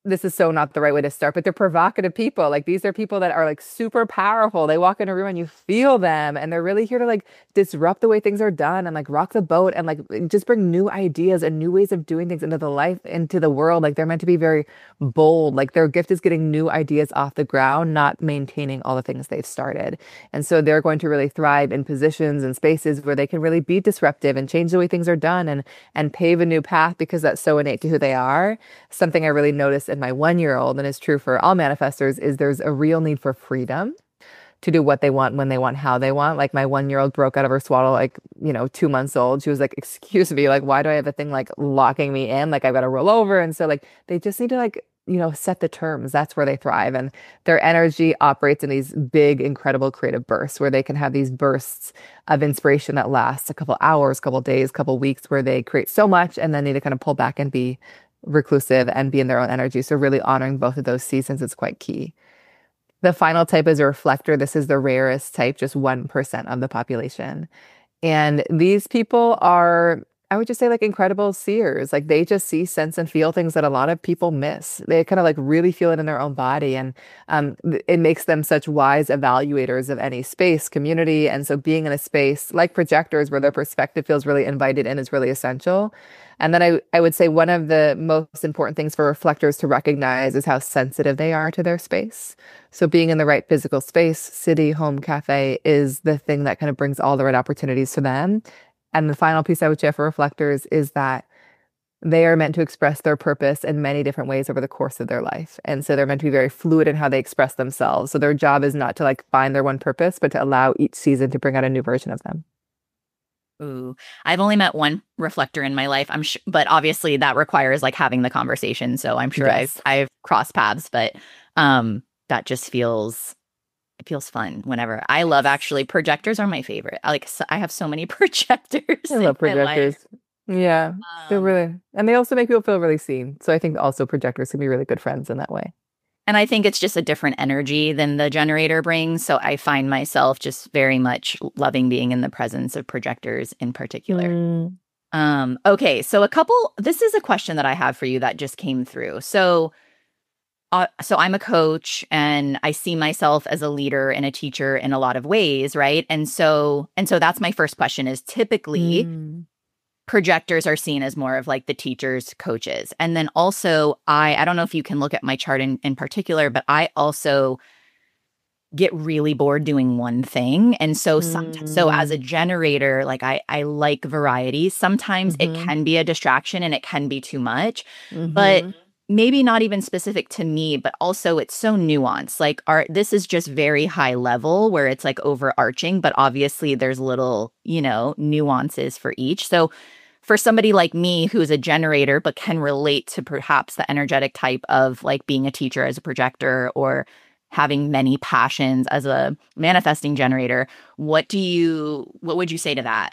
this is so not the right way to start, but they're provocative people. Like these are people that are like super powerful. They walk in a room and you feel them, and they're really here to like disrupt the way things are done and like rock the boat and like just bring new ideas and new ways of doing things into the life, into the world. Like they're meant to be very bold. Like their gift is getting new ideas off the ground, not maintaining all the things they've started. And so they're going to really thrive in positions and spaces where they can really be disruptive and change the way things are done and pave a new path because that's so innate to who they are. Something I really noticed in my 1-year-old, and is true for all manifestors, is there's a real need for freedom to do what they want, when they want, how they want. Like my 1-year-old broke out of her swaddle, like, 2 months old. She was like, excuse me, like, why do I have a thing like locking me in? Like I've got to roll over. And so like, they just need to like, set the terms. That's where they thrive. And their energy operates in these big, incredible creative bursts where they can have these bursts of inspiration that last a couple hours, couple days, couple weeks, where they create so much and then need to kind of pull back and be reclusive and be in their own energy. So really honoring both of those seasons is quite key. The final type is a reflector. This is the rarest type, just 1% of the population. And these people are, I would just say, like incredible seers. Like they just see, sense, and feel things that a lot of people miss. They kind of like really feel it in their own body. And it makes them such wise evaluators of any space, community. And so being in a space like projectors where their perspective feels really invited in is really essential. And then I would say one of the most important things for reflectors to recognize is how sensitive they are to their space. So being in the right physical space, city, home, cafe, is the thing that kind of brings all the right opportunities to them. And the final piece I would share for reflectors is that they are meant to express their purpose in many different ways over the course of their life. And so they're meant to be very fluid in how they express themselves. So their job is not to like find their one purpose, but to allow each season to bring out a new version of them. Ooh, I've only met one reflector in my life. I'm sure, but obviously that requires like having the conversation. So I'm sure Yes. I've crossed paths, but that just feels, it feels fun whenever. I love, actually, projectors are my favorite. I have so many projectors. I love projectors. Yeah, they're really, and they also make people feel really seen. So I think also projectors can be really good friends in that way. And I think it's just a different energy than the generator brings. So I find myself just very much loving being in the presence of projectors in particular. Okay, so this is a question that I have for you that just came through. So I'm a coach and I see myself as a leader and a teacher in a lot of ways, right? And so that's my first question is typically projectors are seen as more of like the teachers, coaches. And then also I don't know if you can look at my chart in particular, but I also get really bored doing one thing. And so so as a generator, like I like variety. Sometimes it can be a distraction and it can be too much, but maybe not even specific to me, but also it's so nuanced. Like this is just very high level where it's like overarching, but obviously there's little, nuances for each. So for somebody like me who's a generator, but can relate to perhaps the energetic type of like being a teacher as a projector or having many passions as a manifesting generator, what would you say to that?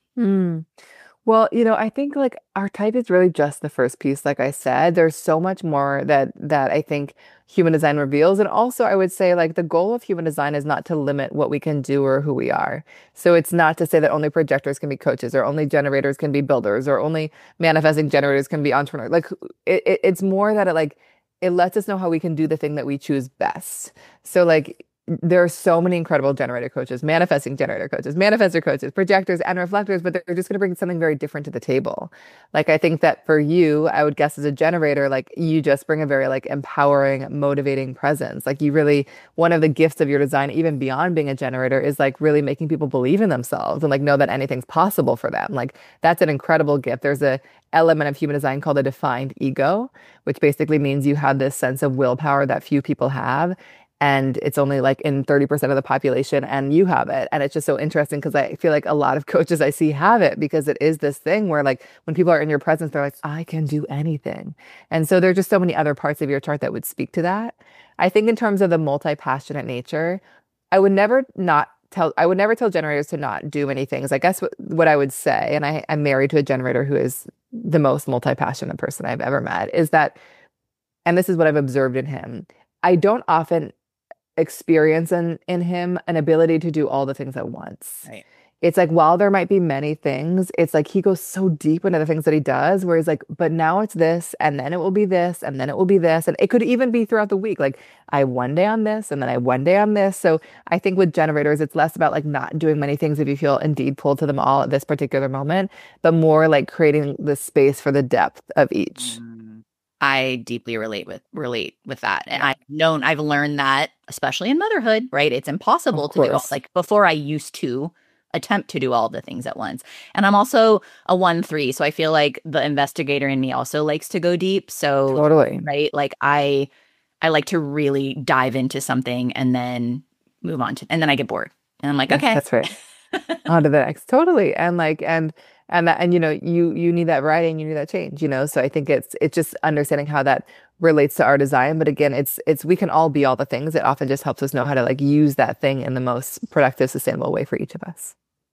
Well, I think like our type is really just the first piece. Like I said, there's so much more that I think human design reveals. And also I would say like the goal of human design is not to limit what we can do or who we are. So it's not to say that only projectors can be coaches or only generators can be builders or only manifesting generators can be entrepreneurs. Like it's more that it lets us know how we can do the thing that we choose best. So like there are so many incredible generator coaches, manifesting generator coaches, manifestor coaches, projectors, and reflectors, but they're just going to bring something very different to the table. Like, I think that for you, I would guess as a generator, like you just bring a very like empowering, motivating presence. Like you really, one of the gifts of your design, even beyond being a generator, is like really making people believe in themselves and like know that anything's possible for them. Like that's an incredible gift. There's a element of human design called a defined ego, which basically means you have this sense of willpower that few people have. And it's only like in 30% of the population, and you have it. And it's just so interesting because I feel like a lot of coaches I see have it because it is this thing where like when people are in your presence, they're like, I can do anything. And so there are just so many other parts of your chart that would speak to that. I think in terms of the multi-passionate nature, I would never tell generators to not do many things. I guess what I would say, and I'm married to a generator who is the most multi-passionate person I've ever met, is that, and this is what I've observed in him, I don't often experience in him an ability to do all the things at once. Right. it's like while there might be many things, it's like he goes so deep into the things that he does, where he's like, but now it's this, and then it will be this, and then it will be this. And it could even be throughout the week. Like I have one day on this, and then I have one day on this. So I think with generators, it's less about like not doing many things if you feel indeed pulled to them all at this particular moment, but more like creating the space for the depth of each. I deeply relate with that. And I've learned that, especially in motherhood, right? It's impossible to do all, like before I used to attempt to do all the things at once. And I'm also a 1-3. So I feel like the investigator in me also likes to go deep. So Totally. Right. Like I like to really dive into something and then move on to, and then I get bored. And I'm like, okay. That's right. On to the next. Totally. And like, and that, and you need that variety and you need that change, so I think it's just understanding how that relates to our design. But again, it's we can all be all the things. It often just helps us know how to like use that thing in the most productive, sustainable way for each of us.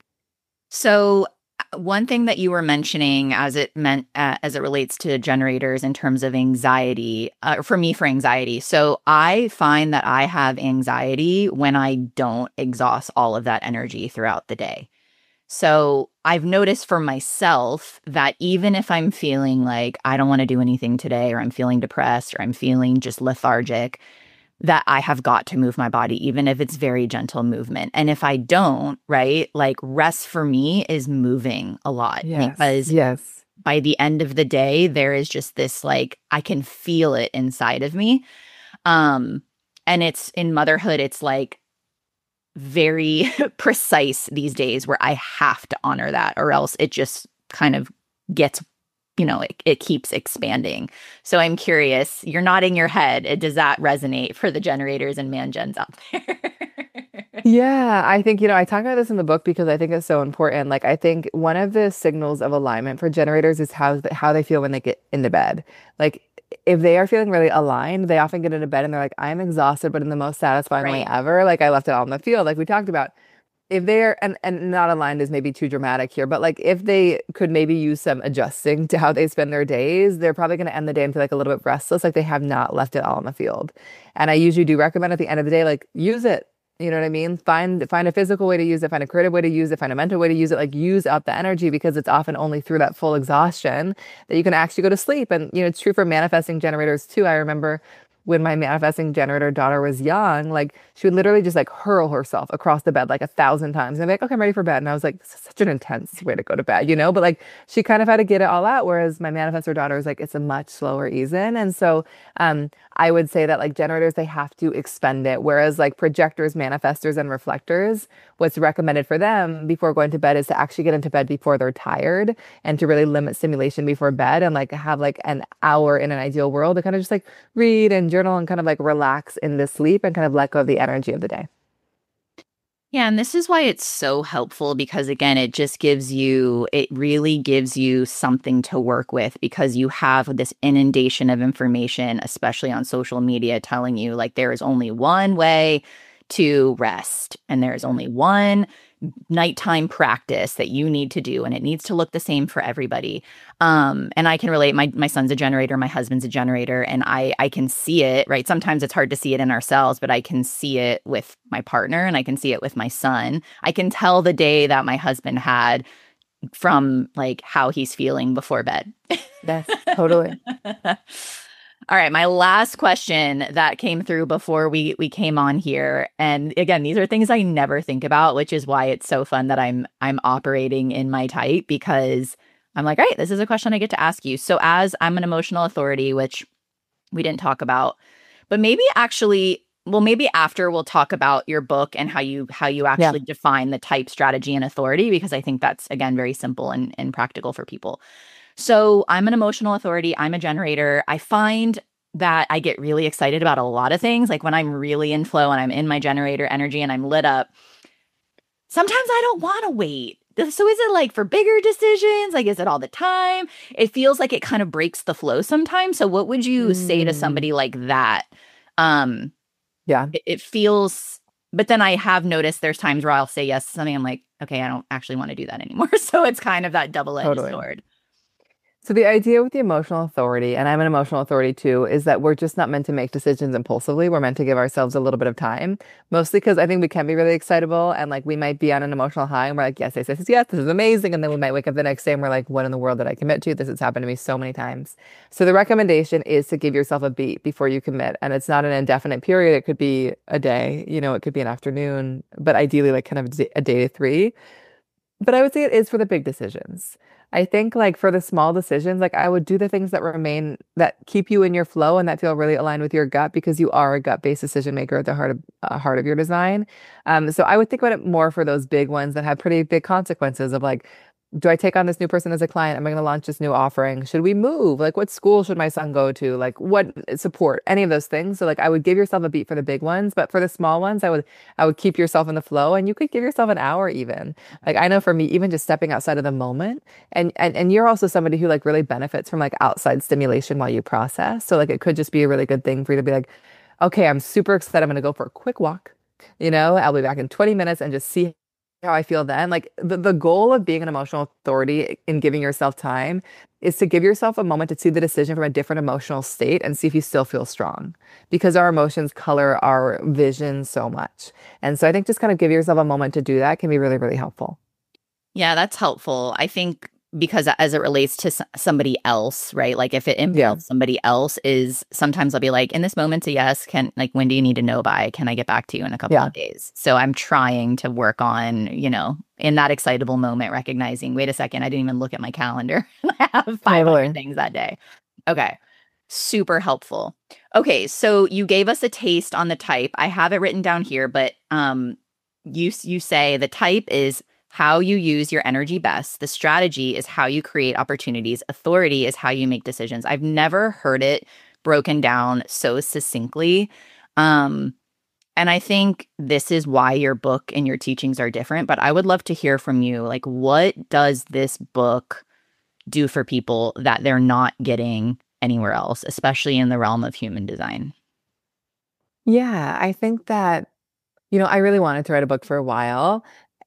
So one thing that you were mentioning as it relates to generators in terms of anxiety, for anxiety. So I find that I have anxiety when I don't exhaust all of that energy throughout the day. So I've noticed for myself that even if I'm feeling like I don't want to do anything today, or I'm feeling depressed, or I'm feeling just lethargic, that I have got to move my body, even if it's very gentle movement. And if I don't, right, like rest for me is moving a lot. Because by the end of the day, there is just this, like, I can feel it inside of me. And it's in motherhood, it's like very precise these days where I have to honor that, or else it just kind of gets, it keeps expanding. So I'm curious, you're nodding your head. Does that resonate for the generators and man-gens out there? Yeah, I think, I talk about this in the book because I think it's so important. Like, I think one of the signals of alignment for generators is how they feel when they get into bed. Like, if they are feeling really aligned, they often get into bed and they're like, I'm exhausted, but in the most satisfying way ever. Like, I left it all on the field, like we talked about. If they're, and not aligned is maybe too dramatic here, but like if they could maybe use some adjusting to how they spend their days, they're probably going to end the day and feel like a little bit restless, like they have not left it all on the field. And I usually do recommend at the end of the day, like, use it. You know what I mean? Find a physical way to use it, find a creative way to use it, find a mental way to use it, like use up the energy, because it's often only through that full exhaustion that you can actually go to sleep. And, it's true for manifesting generators too. I remember when my manifesting generator daughter was young, like she would literally just like hurl herself across the bed like 1,000 times. And I'd be like, okay, I'm ready for bed. And I was like, this is such an intense way to go to bed, but like she kind of had to get it all out. Whereas my manifestor daughter is like, it's a much slower ease in. And so I would say that like generators, they have to expend it. Whereas like projectors, manifestors, and reflectors, what's recommended for them before going to bed is to actually get into bed before they're tired, and to really limit stimulation before bed, and like have like an hour in an ideal world to kind of just like read and journal and kind of like relax into sleep and kind of let go of the energy of the day. Yeah, and this is why it's so helpful, because again, it really gives you something to work with, because you have this inundation of information, especially on social media, telling you like there is only one way to rest, and there is only one nighttime practice that you need to do, and it needs to look the same for everybody. And I can relate. My son's a generator, my husband's a generator, and I can see it, right? Sometimes it's hard to see it in ourselves, but I can see it with my partner, and I can see it with my son. I can tell the day that my husband had from like how he's feeling before bed. Yes, totally. All right, my last question that came through before we came on here, and again, these are things I never think about, which is why it's so fun that I'm operating in my type, because I'm like, all right, this is a question I get to ask you. So as I'm an emotional authority, which we didn't talk about, but maybe after we'll talk about your book and how you actually define the type, strategy, and authority, because I think that's, again, very simple and practical for people. So I'm an emotional authority. I'm a generator. I find that I get really excited about a lot of things. Like when I'm really in flow and I'm in my generator energy and I'm lit up, sometimes I don't want to wait. So is it like for bigger decisions? Like, is it all the time? It feels like it kind of breaks the flow sometimes. So what would you say to somebody like that? It feels, but then I have noticed there's times where I'll say yes to something. I'm like, okay, I don't actually want to do that anymore. So it's kind of that double-edged sword. So the idea with the emotional authority, and I'm an emotional authority too, is that we're just not meant to make decisions impulsively. We're meant to give ourselves a little bit of time, mostly because I think we can be really excitable and like we might be on an emotional high and we're like, yes, yes, yes, yes, this is amazing. And then we might wake up the next day and we're like, what in the world did I commit to? This has happened to me so many times. So the recommendation is to give yourself a beat before you commit. And it's not an indefinite period. It could be a day, it could be an afternoon, but ideally like kind of a day to three. But I would say it is for the big decisions. I think like for the small decisions, like I would do the things that keep you in your flow and that feel really aligned with your gut because you are a gut-based decision maker at the heart of your design. So I would think about it more for those big ones that have pretty big consequences of like, do I take on this new person as a client? Am I going to launch this new offering? Should we move? Like, what school should my son go to? Like, what support? Any of those things. So, like, I would give yourself a beat for the big ones, but for the small ones, I would keep yourself in the flow, and you could give yourself an hour even. Like, I know for me, even just stepping outside of the moment, and you're also somebody who like really benefits from like outside stimulation while you process. So, like, it could just be a really good thing for you to be like, okay, I'm super excited. I'm going to go for a quick walk. I'll be back in 20 minutes and just see how I feel then. Like the goal of being an emotional authority in giving yourself time is to give yourself a moment to see the decision from a different emotional state and see if you still feel strong because our emotions color our vision so much. And so I think just kind of give yourself a moment to do that can be really, really helpful. Yeah, that's helpful. I think because as it relates to somebody else, right? Like if it impacts somebody else is sometimes I'll be like, in this moment's a yes. When do you need to know by? Can I get back to you in a couple of days? So I'm trying to work on, in that excitable moment, recognizing, wait a second, I didn't even look at my calendar. I have 500 things that day. Okay. Super helpful. Okay. So you gave us a taste on the type. I have it written down here, but you say the type is how you use your energy best. The strategy is how you create opportunities. Authority is how you make decisions. I've never heard it broken down so succinctly. And I think this is why your book and your teachings are different. But I would love to hear from you. Like, what does this book do for people that they're not getting anywhere else, especially in the realm of human design? Yeah, I think that, I really wanted to write a book for a while.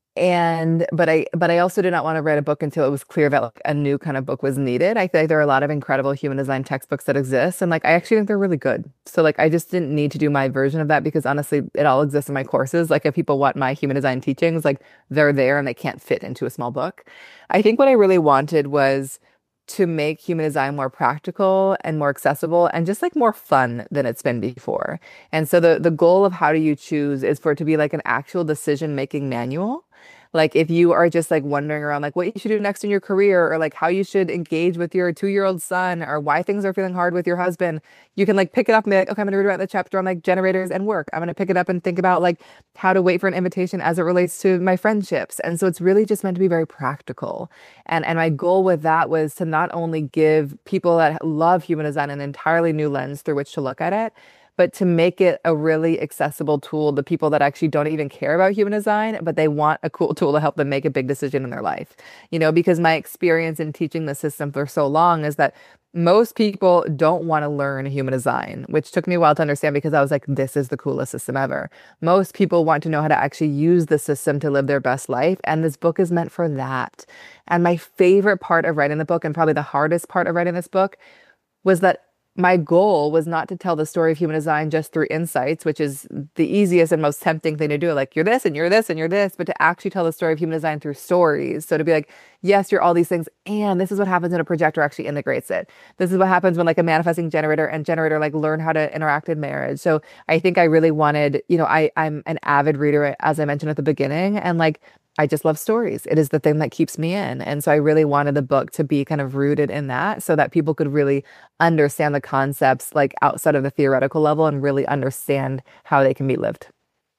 But I also did not want to write a book until it was clear that like a new kind of book was needed. I think there are a lot of incredible human design textbooks that exist, and like I actually think they're really good. So like I just didn't need to do my version of that because honestly, it all exists in my courses. Like if people want my human design teachings, like they're there and they can't fit into a small book. I think what I really wanted was to make human design more practical and more accessible and just like more fun than it's been before. And so the goal of how do you choose is for it to be like an actual decision making manual. Like if you are just like wondering around like what you should do next in your career or like how you should engage with your 2-year-old son or why things are feeling hard with your husband, you can like pick it up and be like, okay, I'm gonna read about the chapter on like generators and work. I'm gonna pick it up and think about like how to wait for an invitation as it relates to my friendships. And so it's really just meant to be very practical. And my goal with that was to not only give people that love human design an entirely new lens through which to look at it, but to make it a really accessible tool to people that actually don't even care about human design, but they want a cool tool to help them make a big decision in their life. Because my experience in teaching the system for so long is that most people don't want to learn human design, which took me a while to understand because I was like, this is the coolest system ever. Most people want to know how to actually use the system to live their best life. And this book is meant for that. And my favorite part of writing the book, and probably the hardest part of writing this book, was that my goal was not to tell the story of human design just through insights, which is the easiest and most tempting thing to do. Like, you're this and you're this and you're this, but to actually tell the story of human design through stories. So to be like, yes, you're all these things. And this is what happens when a projector actually integrates it. This is what happens when like a manifesting generator like learn how to interact in marriage. So I think I really wanted, I'm an avid reader, as I mentioned at the beginning. And like, I just love stories. It is the thing that keeps me in. And so I really wanted the book to be kind of rooted in that so that people could really understand the concepts like outside of the theoretical level and really understand how they can be lived.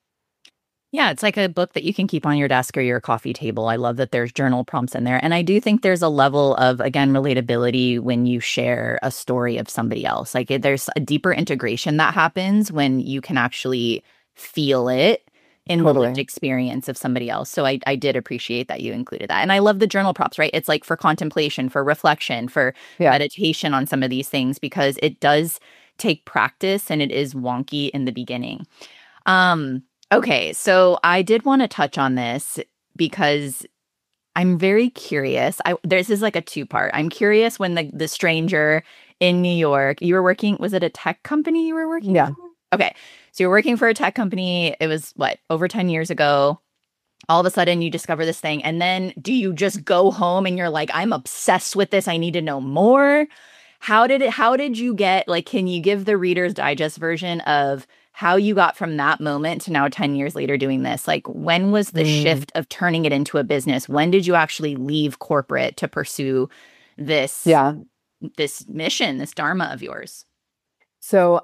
Yeah, it's like a book that you can keep on your desk or your coffee table. I love that there's journal prompts in there. And I do think there's a level of, again, relatability when you share a story of somebody else. Like there's a deeper integration that happens when you can actually feel it in the lived experience of somebody else. So I did appreciate that you included that. And I love the journal prompts, right? It's like for contemplation, for reflection, for meditation on some of these things, because it does take practice and it is wonky in the beginning. Okay, so I did want to touch on this because I'm very curious. This is like a two-part. I'm curious when the stranger in New York, you were working, was it a tech company you were working Yeah. for? Okay. So you're working for a tech company. It was what, over 10 years ago. All of a sudden you discover this thing. And then do you just go home and you're like, I'm obsessed with this. I need to know more. How did you get, like, can you give the Reader's Digest version of how you got from that moment to now 10 years later doing this? Like, when was the shift of turning it into a business? When did you actually leave corporate to pursue this mission, this dharma of yours? So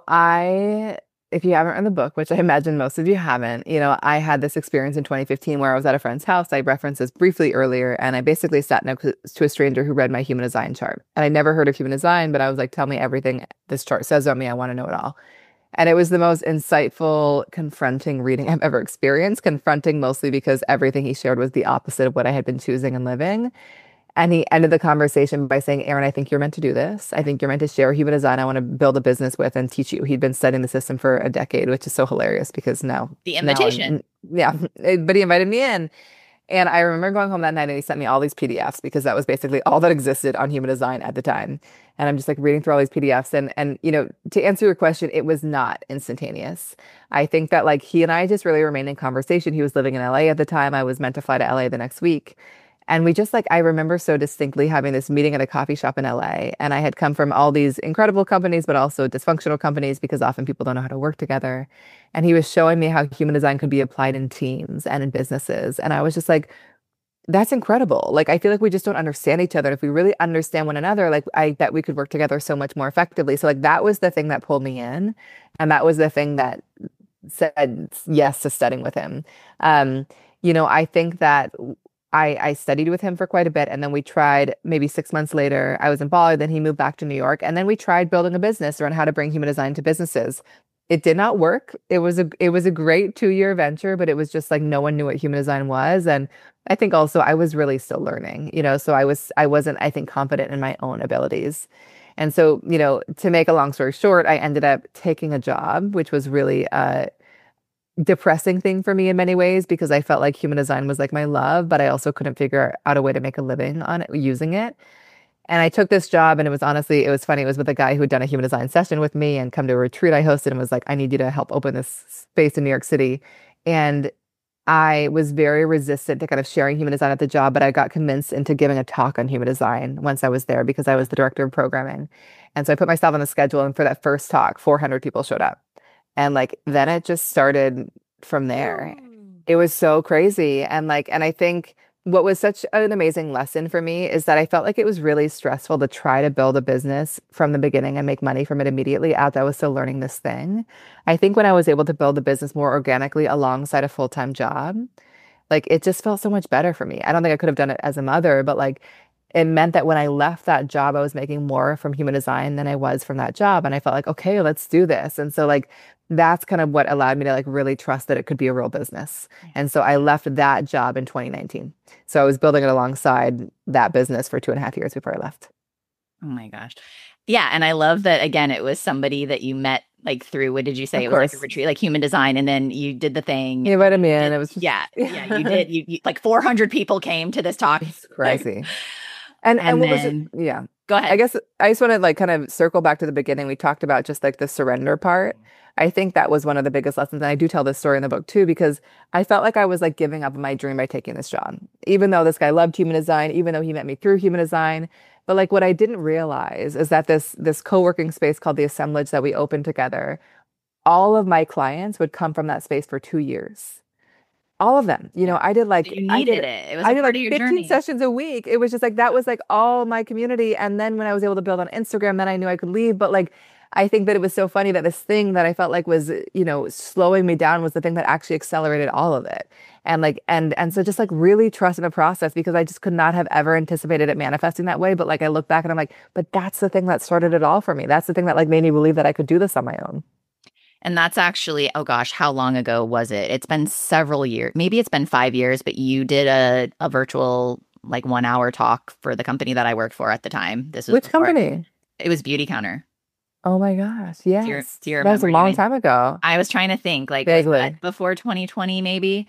if you haven't read the book, which I imagine most of you haven't, I had this experience in 2015 where I was at a friend's house. I referenced this briefly earlier, and I basically sat next to a stranger who read my human design chart. And I never heard of human design, but I was like, tell me everything this chart says about me. I want to know it all. And it was the most insightful, confronting reading I've ever experienced. Confronting mostly because everything he shared was the opposite of what I had been choosing and living. And he ended the conversation by saying, Erin, I think you're meant to do this. I think you're meant to share human design. I want to build a business with and teach you. He'd been studying the system for a decade, which is so hilarious because now. The invitation. But he invited me in. And I remember going home that night and he sent me all these PDFs because that was basically all that existed on human design at the time. And I'm just like reading through all these PDFs. And to answer your question, it was not instantaneous. I think that like he and I just really remained in conversation. He was living in LA at the time. I was meant to fly to LA the next week. And we just like, I remember so distinctly having this meeting at a coffee shop in LA. And I had come from all these incredible companies, but also dysfunctional companies because often people don't know how to work together. And he was showing me how human design could be applied in teams and in businesses. And I was just like, that's incredible. Like, I feel like we just don't understand each other. If we really understand one another, like, I bet we could work together so much more effectively. So like, that was the thing that pulled me in. And that was the thing that said yes to studying with him. I think that I studied with him for quite a bit. And then we tried maybe 6 months later, I was in Bali, then he moved back to New York. And then we tried building a business around how to bring human design to businesses. It did not work. It was a great 2-year venture, but it was just like no one knew what human design was. And I think also I was really still learning, so I wasn't, I think, confident in my own abilities. And so, to make a long story short, I ended up taking a job, which was really depressing thing for me in many ways because I felt like human design was like my love, but I also couldn't figure out a way to make a living on it using it. And I took this job and it was funny. It was with a guy who had done a human design session with me and come to a retreat I hosted and was like, I need you to help open this space in New York City. And I was very resistant to kind of sharing human design at the job, but I got convinced into giving a talk on human design once I was there because I was the director of programming. And so I put myself on the schedule, and for that first talk, 400 people showed up. And like, then it just started from there. It was so crazy. And I think what was such an amazing lesson for me is that I felt like it was really stressful to try to build a business from the beginning and make money from it immediately as I was still learning this thing. I think when I was able to build the business more organically alongside a full-time job, like it just felt so much better for me. I don't think I could have done it as a mother, but like it meant that when I left that job, I was making more from human design than I was from that job. And I felt like, okay, let's do this. And so like, that's kind of what allowed me to like really trust that it could be a real business. And so I left that job in 2019. So I was building it alongside that business for 2.5 years before I left. Oh my gosh. Yeah. And I love that, again, it was somebody that you met like through, what did you say? It was like a retreat, like human design. And then you did the thing. You invited me in. It was just, yeah, you did. You like 400 people came to this talk. It's crazy. And what was it? Yeah. Go ahead. I guess I just want to like kind of circle back to the beginning. We talked about just like the surrender part. I think that was one of the biggest lessons. And I do tell this story in the book too, because I felt like I was like giving up on my dream by taking this job, even though this guy loved human design, even though he met me through human design. But like what I didn't realize is that this co-working space called the Assemblage that we opened together, all of my clients would come from that space for 2 years. All of them. I did like, you needed it. It was a part of your 15 journey. sessions a week. It was just like, that was like all my community. And then when I was able to build on Instagram, then I knew I could leave. But like, I think that it was so funny that this thing that I felt like was, slowing me down was the thing that actually accelerated all of it. And like, and so just like really trust in the process because I just could not have ever anticipated it manifesting that way. But like, I look back and I'm like, but that's the thing that started it all for me. That's the thing that like made me believe that I could do this on my own. And that's actually, oh gosh, how long ago was it? It's been several years. Maybe it's been 5 years, but you did a virtual like 1-hour talk for the company that I worked for at the time. This was Which company? It was Beauty Counter. Oh my gosh. Yes. Do you remember? That was a long time ago. I was trying to think like vaguely before 2020, maybe.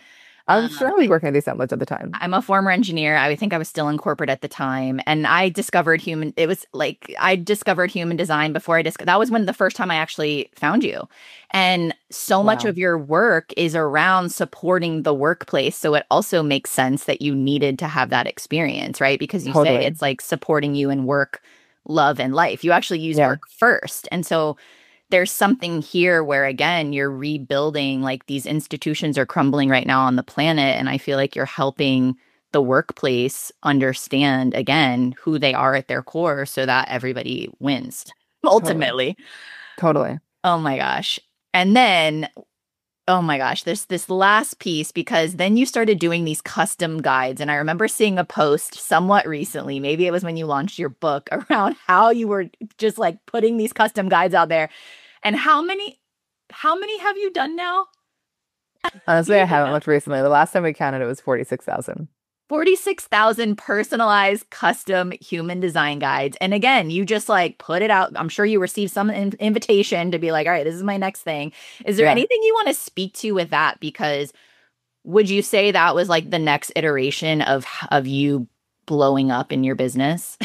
I was sure I was working at the assemblage at the time. I'm a former engineer. I think I was still in corporate at the time. And I discovered I discovered human design before that was when the first time I actually found you. And so much of your work is around supporting the workplace. So it also makes sense that you needed to have that experience, right? Because you say it's like supporting you in work, love, and life. You actually use work first. And so there's something here where, again, you're rebuilding, like these institutions are crumbling right now on the planet. And I feel like you're helping the workplace understand, again, who they are at their core so that everybody wins ultimately. Totally. Oh my gosh. And then, oh my gosh, there's this last piece, because then you started doing these custom guides. And I remember seeing a post somewhat recently, maybe it was when you launched your book, around how you were just like putting these custom guides out there. And how many have you done now? Honestly, I haven't looked recently. The last time we counted, it was 46,000. 46,000 personalized custom human design guides. And again, you just like put it out. I'm sure you received some invitation to be like, all right, this is my next thing. Is there anything you want to speak to with that? Because would you say that was like the next iteration of you blowing up in your business?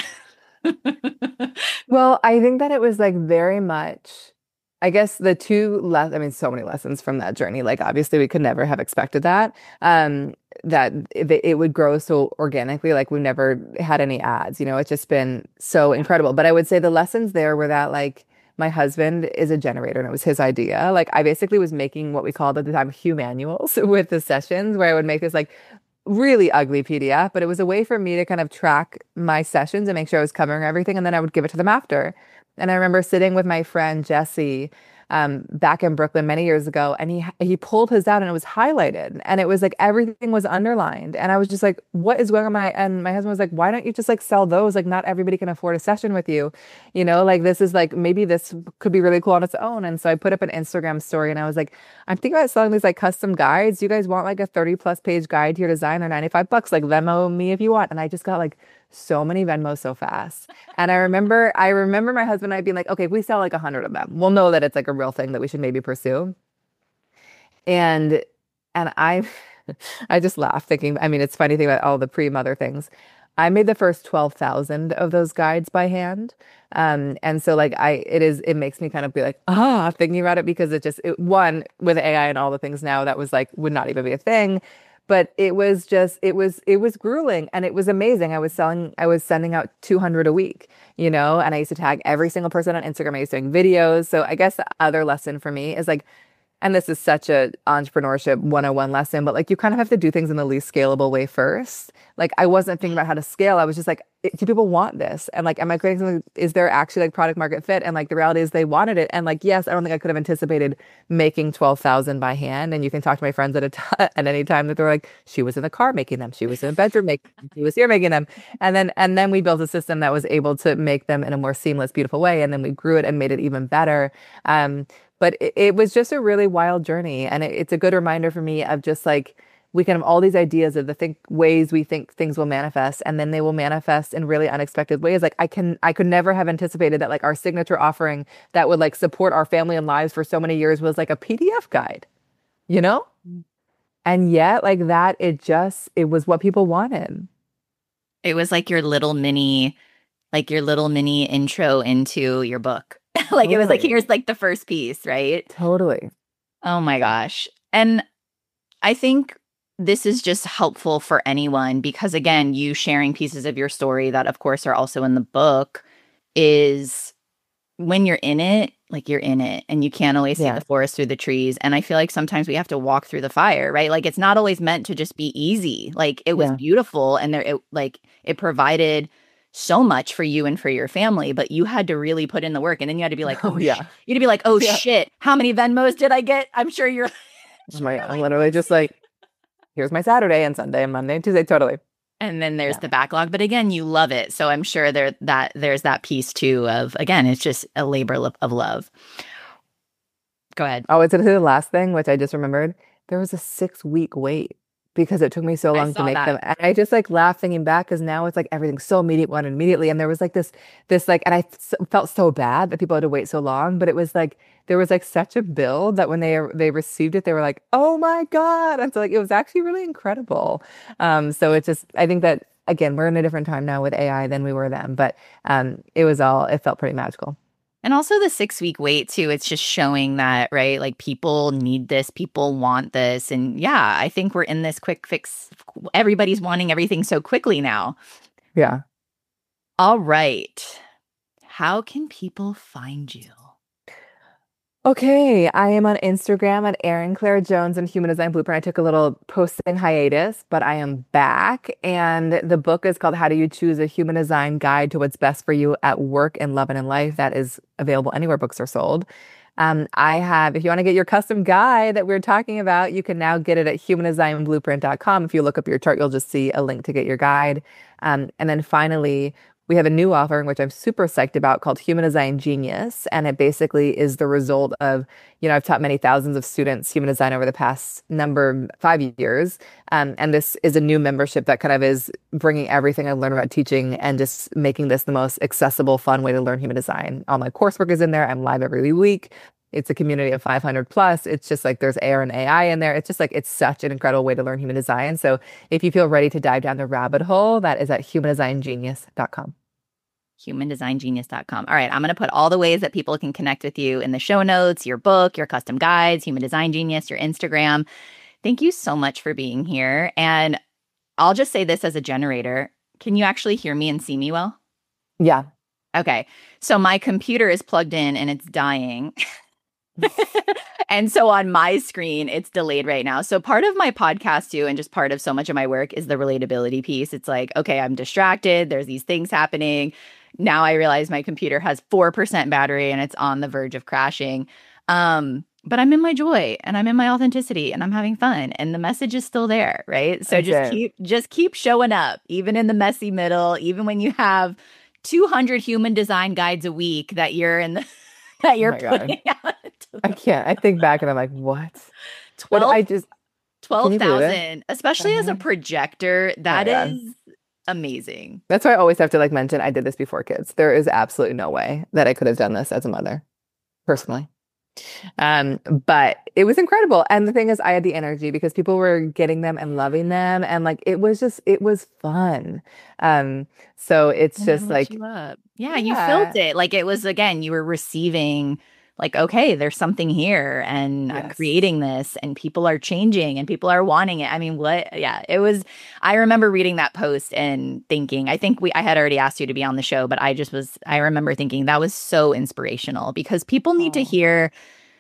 Well, I think that it was like very much, I guess the so many lessons from that journey. Like, obviously we could never have expected that, that it would grow so organically. Like, we never had any ads, it's just been so incredible. But I would say the lessons there were that, like, my husband is a generator and it was his idea. Like, I basically was making what we called at the time humanuals with the sessions, where I would make this like really ugly PDF, but it was a way for me to kind of track my sessions and make sure I was covering everything. And then I would give it to them after. And I remember sitting with my friend Jesse back in Brooklyn many years ago, and he pulled his out and it was highlighted, and it was like everything was underlined. And I was just like, what is going on? And my husband was like, why don't you just like sell those? Like, not everybody can afford a session with you. Like, this is like, maybe this could be really cool on its own. And so I put up an Instagram story and I was like, I'm thinking about selling these like custom guides. You guys want like a 30+ page guide to your design? They're $95. Like, Venmo me if you want. And I just got like so many Venmos so fast. And I remember my husband and I being like, okay, if we sell like 100 of them, we'll know that it's like a real thing that we should maybe pursue. And I just laughed thinking, I mean, it's funny thing about all the pre-mother things. I made the first 12,000 of those guides by hand. And so like it makes me kind of be like, thinking about it, because one, with AI and all the things now, that was like, would not even be a thing. But it was grueling, and it was amazing. I was sending out 200 a week, and I used to tag every single person on Instagram. I used to doing videos. So I guess the other lesson for me is like, and this is such a entrepreneurship 101 lesson, but like, you kind of have to do things in the least scalable way first. Like, I wasn't thinking about how to scale. I was just like, do people want this? And like, am I creating something? Is there actually like product market fit? And like, the reality is they wanted it. And like, yes, I don't think I could have anticipated making 12,000 by hand. And you can talk to my friends at any time that they're like, she was in the car making them. She was in the bedroom making them. She was here making them. And then we built a system that was able to make them in a more seamless, beautiful way. And then we grew it and made it even better. But it was just a really wild journey. And it's a good reminder for me of just like, we can have all these ideas of the ways we think things will manifest, and then they will manifest in really unexpected ways. Like, I could never have anticipated that like our signature offering that would like support our family and lives for so many years was like a PDF guide, And yet like that, it was what people wanted. It was like your little mini intro into your book. Like, totally. It was like, here's like the first piece, right? Totally. Oh my gosh. And I think this is just helpful for anyone, because again, you sharing pieces of your story that of course are also in the book, is when you're in it, like, you're in it and you can't always see the forest through the trees. And I feel like sometimes we have to walk through the fire, right? Like, it's not always meant to just be easy. Like, it was beautiful, and it provided so much for you and for your family, but you had to really put in the work. And then you had to be like, shit, how many Venmos did I get? I'm sure you're I'm literally just like, here's my Saturday and Sunday and Monday and Tuesday. Totally. And then there's the backlog. But again, you love it. So I'm sure there's that piece too of, again, it's just a labor of love. Go ahead. Oh, it's the last thing, which I just remembered. There was a 6-week wait because it took me so I long to saw make them. that. And I just like laugh thinking back because now it's like everything's so immediate one immediately. And there was like this like, and felt so bad that people had to wait so long, but it was like, there was like such a build that when they received it, they were like, oh my God. And so like, it was actually really incredible. So it's just, I think that again, we're in a different time now with AI than we were then, but it felt pretty magical. And also the 6-week wait too, it's just showing that, right? Like people need this, people want this. And yeah, I think we're in this quick fix. Everybody's wanting everything so quickly now. Yeah. All right. How can people find you? Okay, I am on Instagram at Erin Claire Jones and Human Design Blueprint. I took a little posting hiatus, but I am back. And the book is called How Do You Choose a Human Design Guide to What's Best for You at Work and Love and in Life. That is available anywhere books are sold. If you want to get your custom guide that we are talking about, you can now get it at humandesignblueprint.com. If you look up your chart, you'll just see a link to get your guide. And then finally, we have a new offering, which I'm super psyched about, called Human Design Genius. And it basically is the result of, I've taught many thousands of students human design over the past 5 years. And this is a new membership that kind of is bringing everything I learned about teaching and just making this the most accessible, fun way to learn human design. All my coursework is in there. I'm live every week. It's a community of 500 plus. It's just like there's AIR and AI in there. It's just like, it's such an incredible way to learn human design. So if you feel ready to dive down the rabbit hole, that is at humandesignGenius.com. humandesignGenius.com. All right, I'm going to put all the ways that people can connect with you in the show notes, your book, your custom guides, Human Design Genius, your Instagram. Thank you so much for being here. And I'll just say this as a generator. Can you actually hear me and see me well? Yeah. Okay. So my computer is plugged in and it's dying. And so on my screen, it's delayed right now. So part of my podcast too, and just part of so much of my work is the relatability piece. It's like, okay, I'm distracted. There's these things happening. Now I realize my computer has 4% battery and it's on the verge of crashing. But I'm in my joy and I'm in my authenticity and I'm having fun and the message is still there, right? So just keep showing up, even in the messy middle, even when you have 200 human design guides a week that you're in the that you're putting out. I can't. I think back and I'm like, what? 12,000, especially as a projector, that is amazing. That's why I always have to like mention I did this before kids. There is absolutely no way that I could have done this as a mother, personally. But it was incredible. And the thing is, I had the energy because people were getting them and loving them. And like, it was fun. So it's just like, yeah, you felt it. Like it was, again, you were receiving like, okay, there's something here and I'm creating this and people are changing and people are wanting it. I mean, it was, I remember reading that post and thinking, I had already asked you to be on the show, but I remember thinking that was so inspirational because people need to hear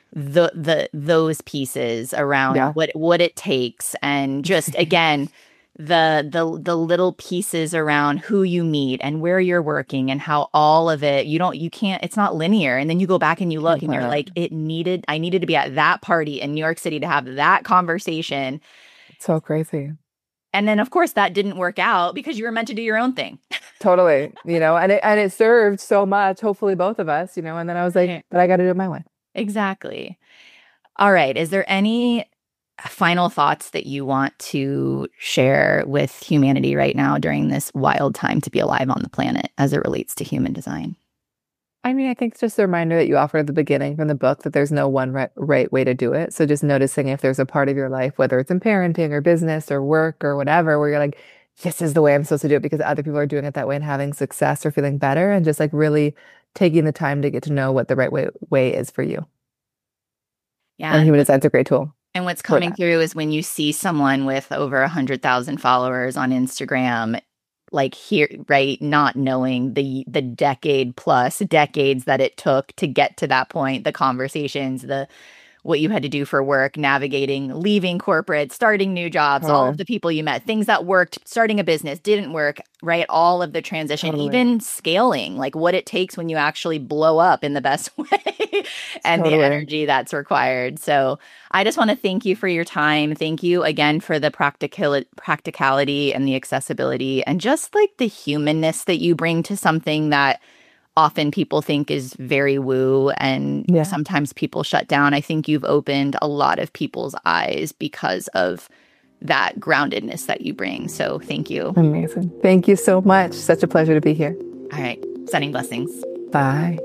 those pieces around what it takes and just, again, the little pieces around who you meet and where you're working and how all of it, it's not linear. And then you go back and you look and you're like, I needed to be at that party in New York City to have that conversation. It's so crazy. And then of course that didn't work out because you were meant to do your own thing. Totally. And it served so much, hopefully both of us, and then I was like, but I got to do it my way. Exactly. All right. Is there any final thoughts that you want to share with humanity right now during this wild time to be alive on the planet as it relates to human design? I mean, I think it's just a reminder that you offered at the beginning from the book that there's no one right way to do it. So just noticing if there's a part of your life, whether it's in parenting or business or work or whatever, where you're like, this is the way I'm supposed to do it because other people are doing it that way and having success or feeling better, and just like really taking the time to get to know what the right way is for you. Yeah. And human design's a great tool. And what's coming through is when you see someone with over 100,000 followers on Instagram, like here, right, not knowing the decades that it took to get to that point, the conversations, what you had to do for work, navigating, leaving corporate, starting new jobs, all of the people you met, things that worked, starting a business, didn't work, right? All of the transition, even scaling, like what it takes when you actually blow up in the best way and the energy that's required. So I just want to thank you for your time. Thank you again for the practicality and the accessibility and just like the humanness that you bring to something that often people think is very woo and sometimes people shut down. I think you've opened a lot of people's eyes because of that groundedness that you bring. So thank you. Amazing. Thank you so much. Such a pleasure to be here. All right. Sending blessings. Bye.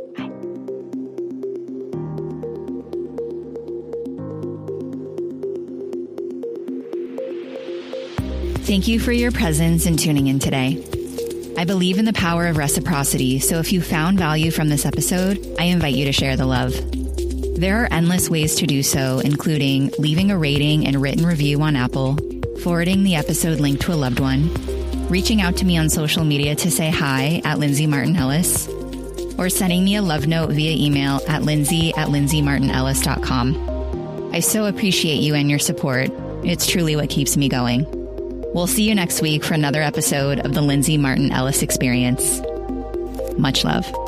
Thank you for your presence and tuning in today. I believe in the power of reciprocity, so if you found value from this episode, I invite you to share the love. There are endless ways to do so, including leaving a rating and written review on Apple, forwarding the episode link to a loved one, reaching out to me on social media to say hi at Lindsay Martin Ellis, or sending me a love note via email at lindsay@lindsaymartinellis.com. I so appreciate you and your support. It's truly what keeps me going. We'll see you next week for another episode of the Lindsay Martin Ellis Experience. Much love.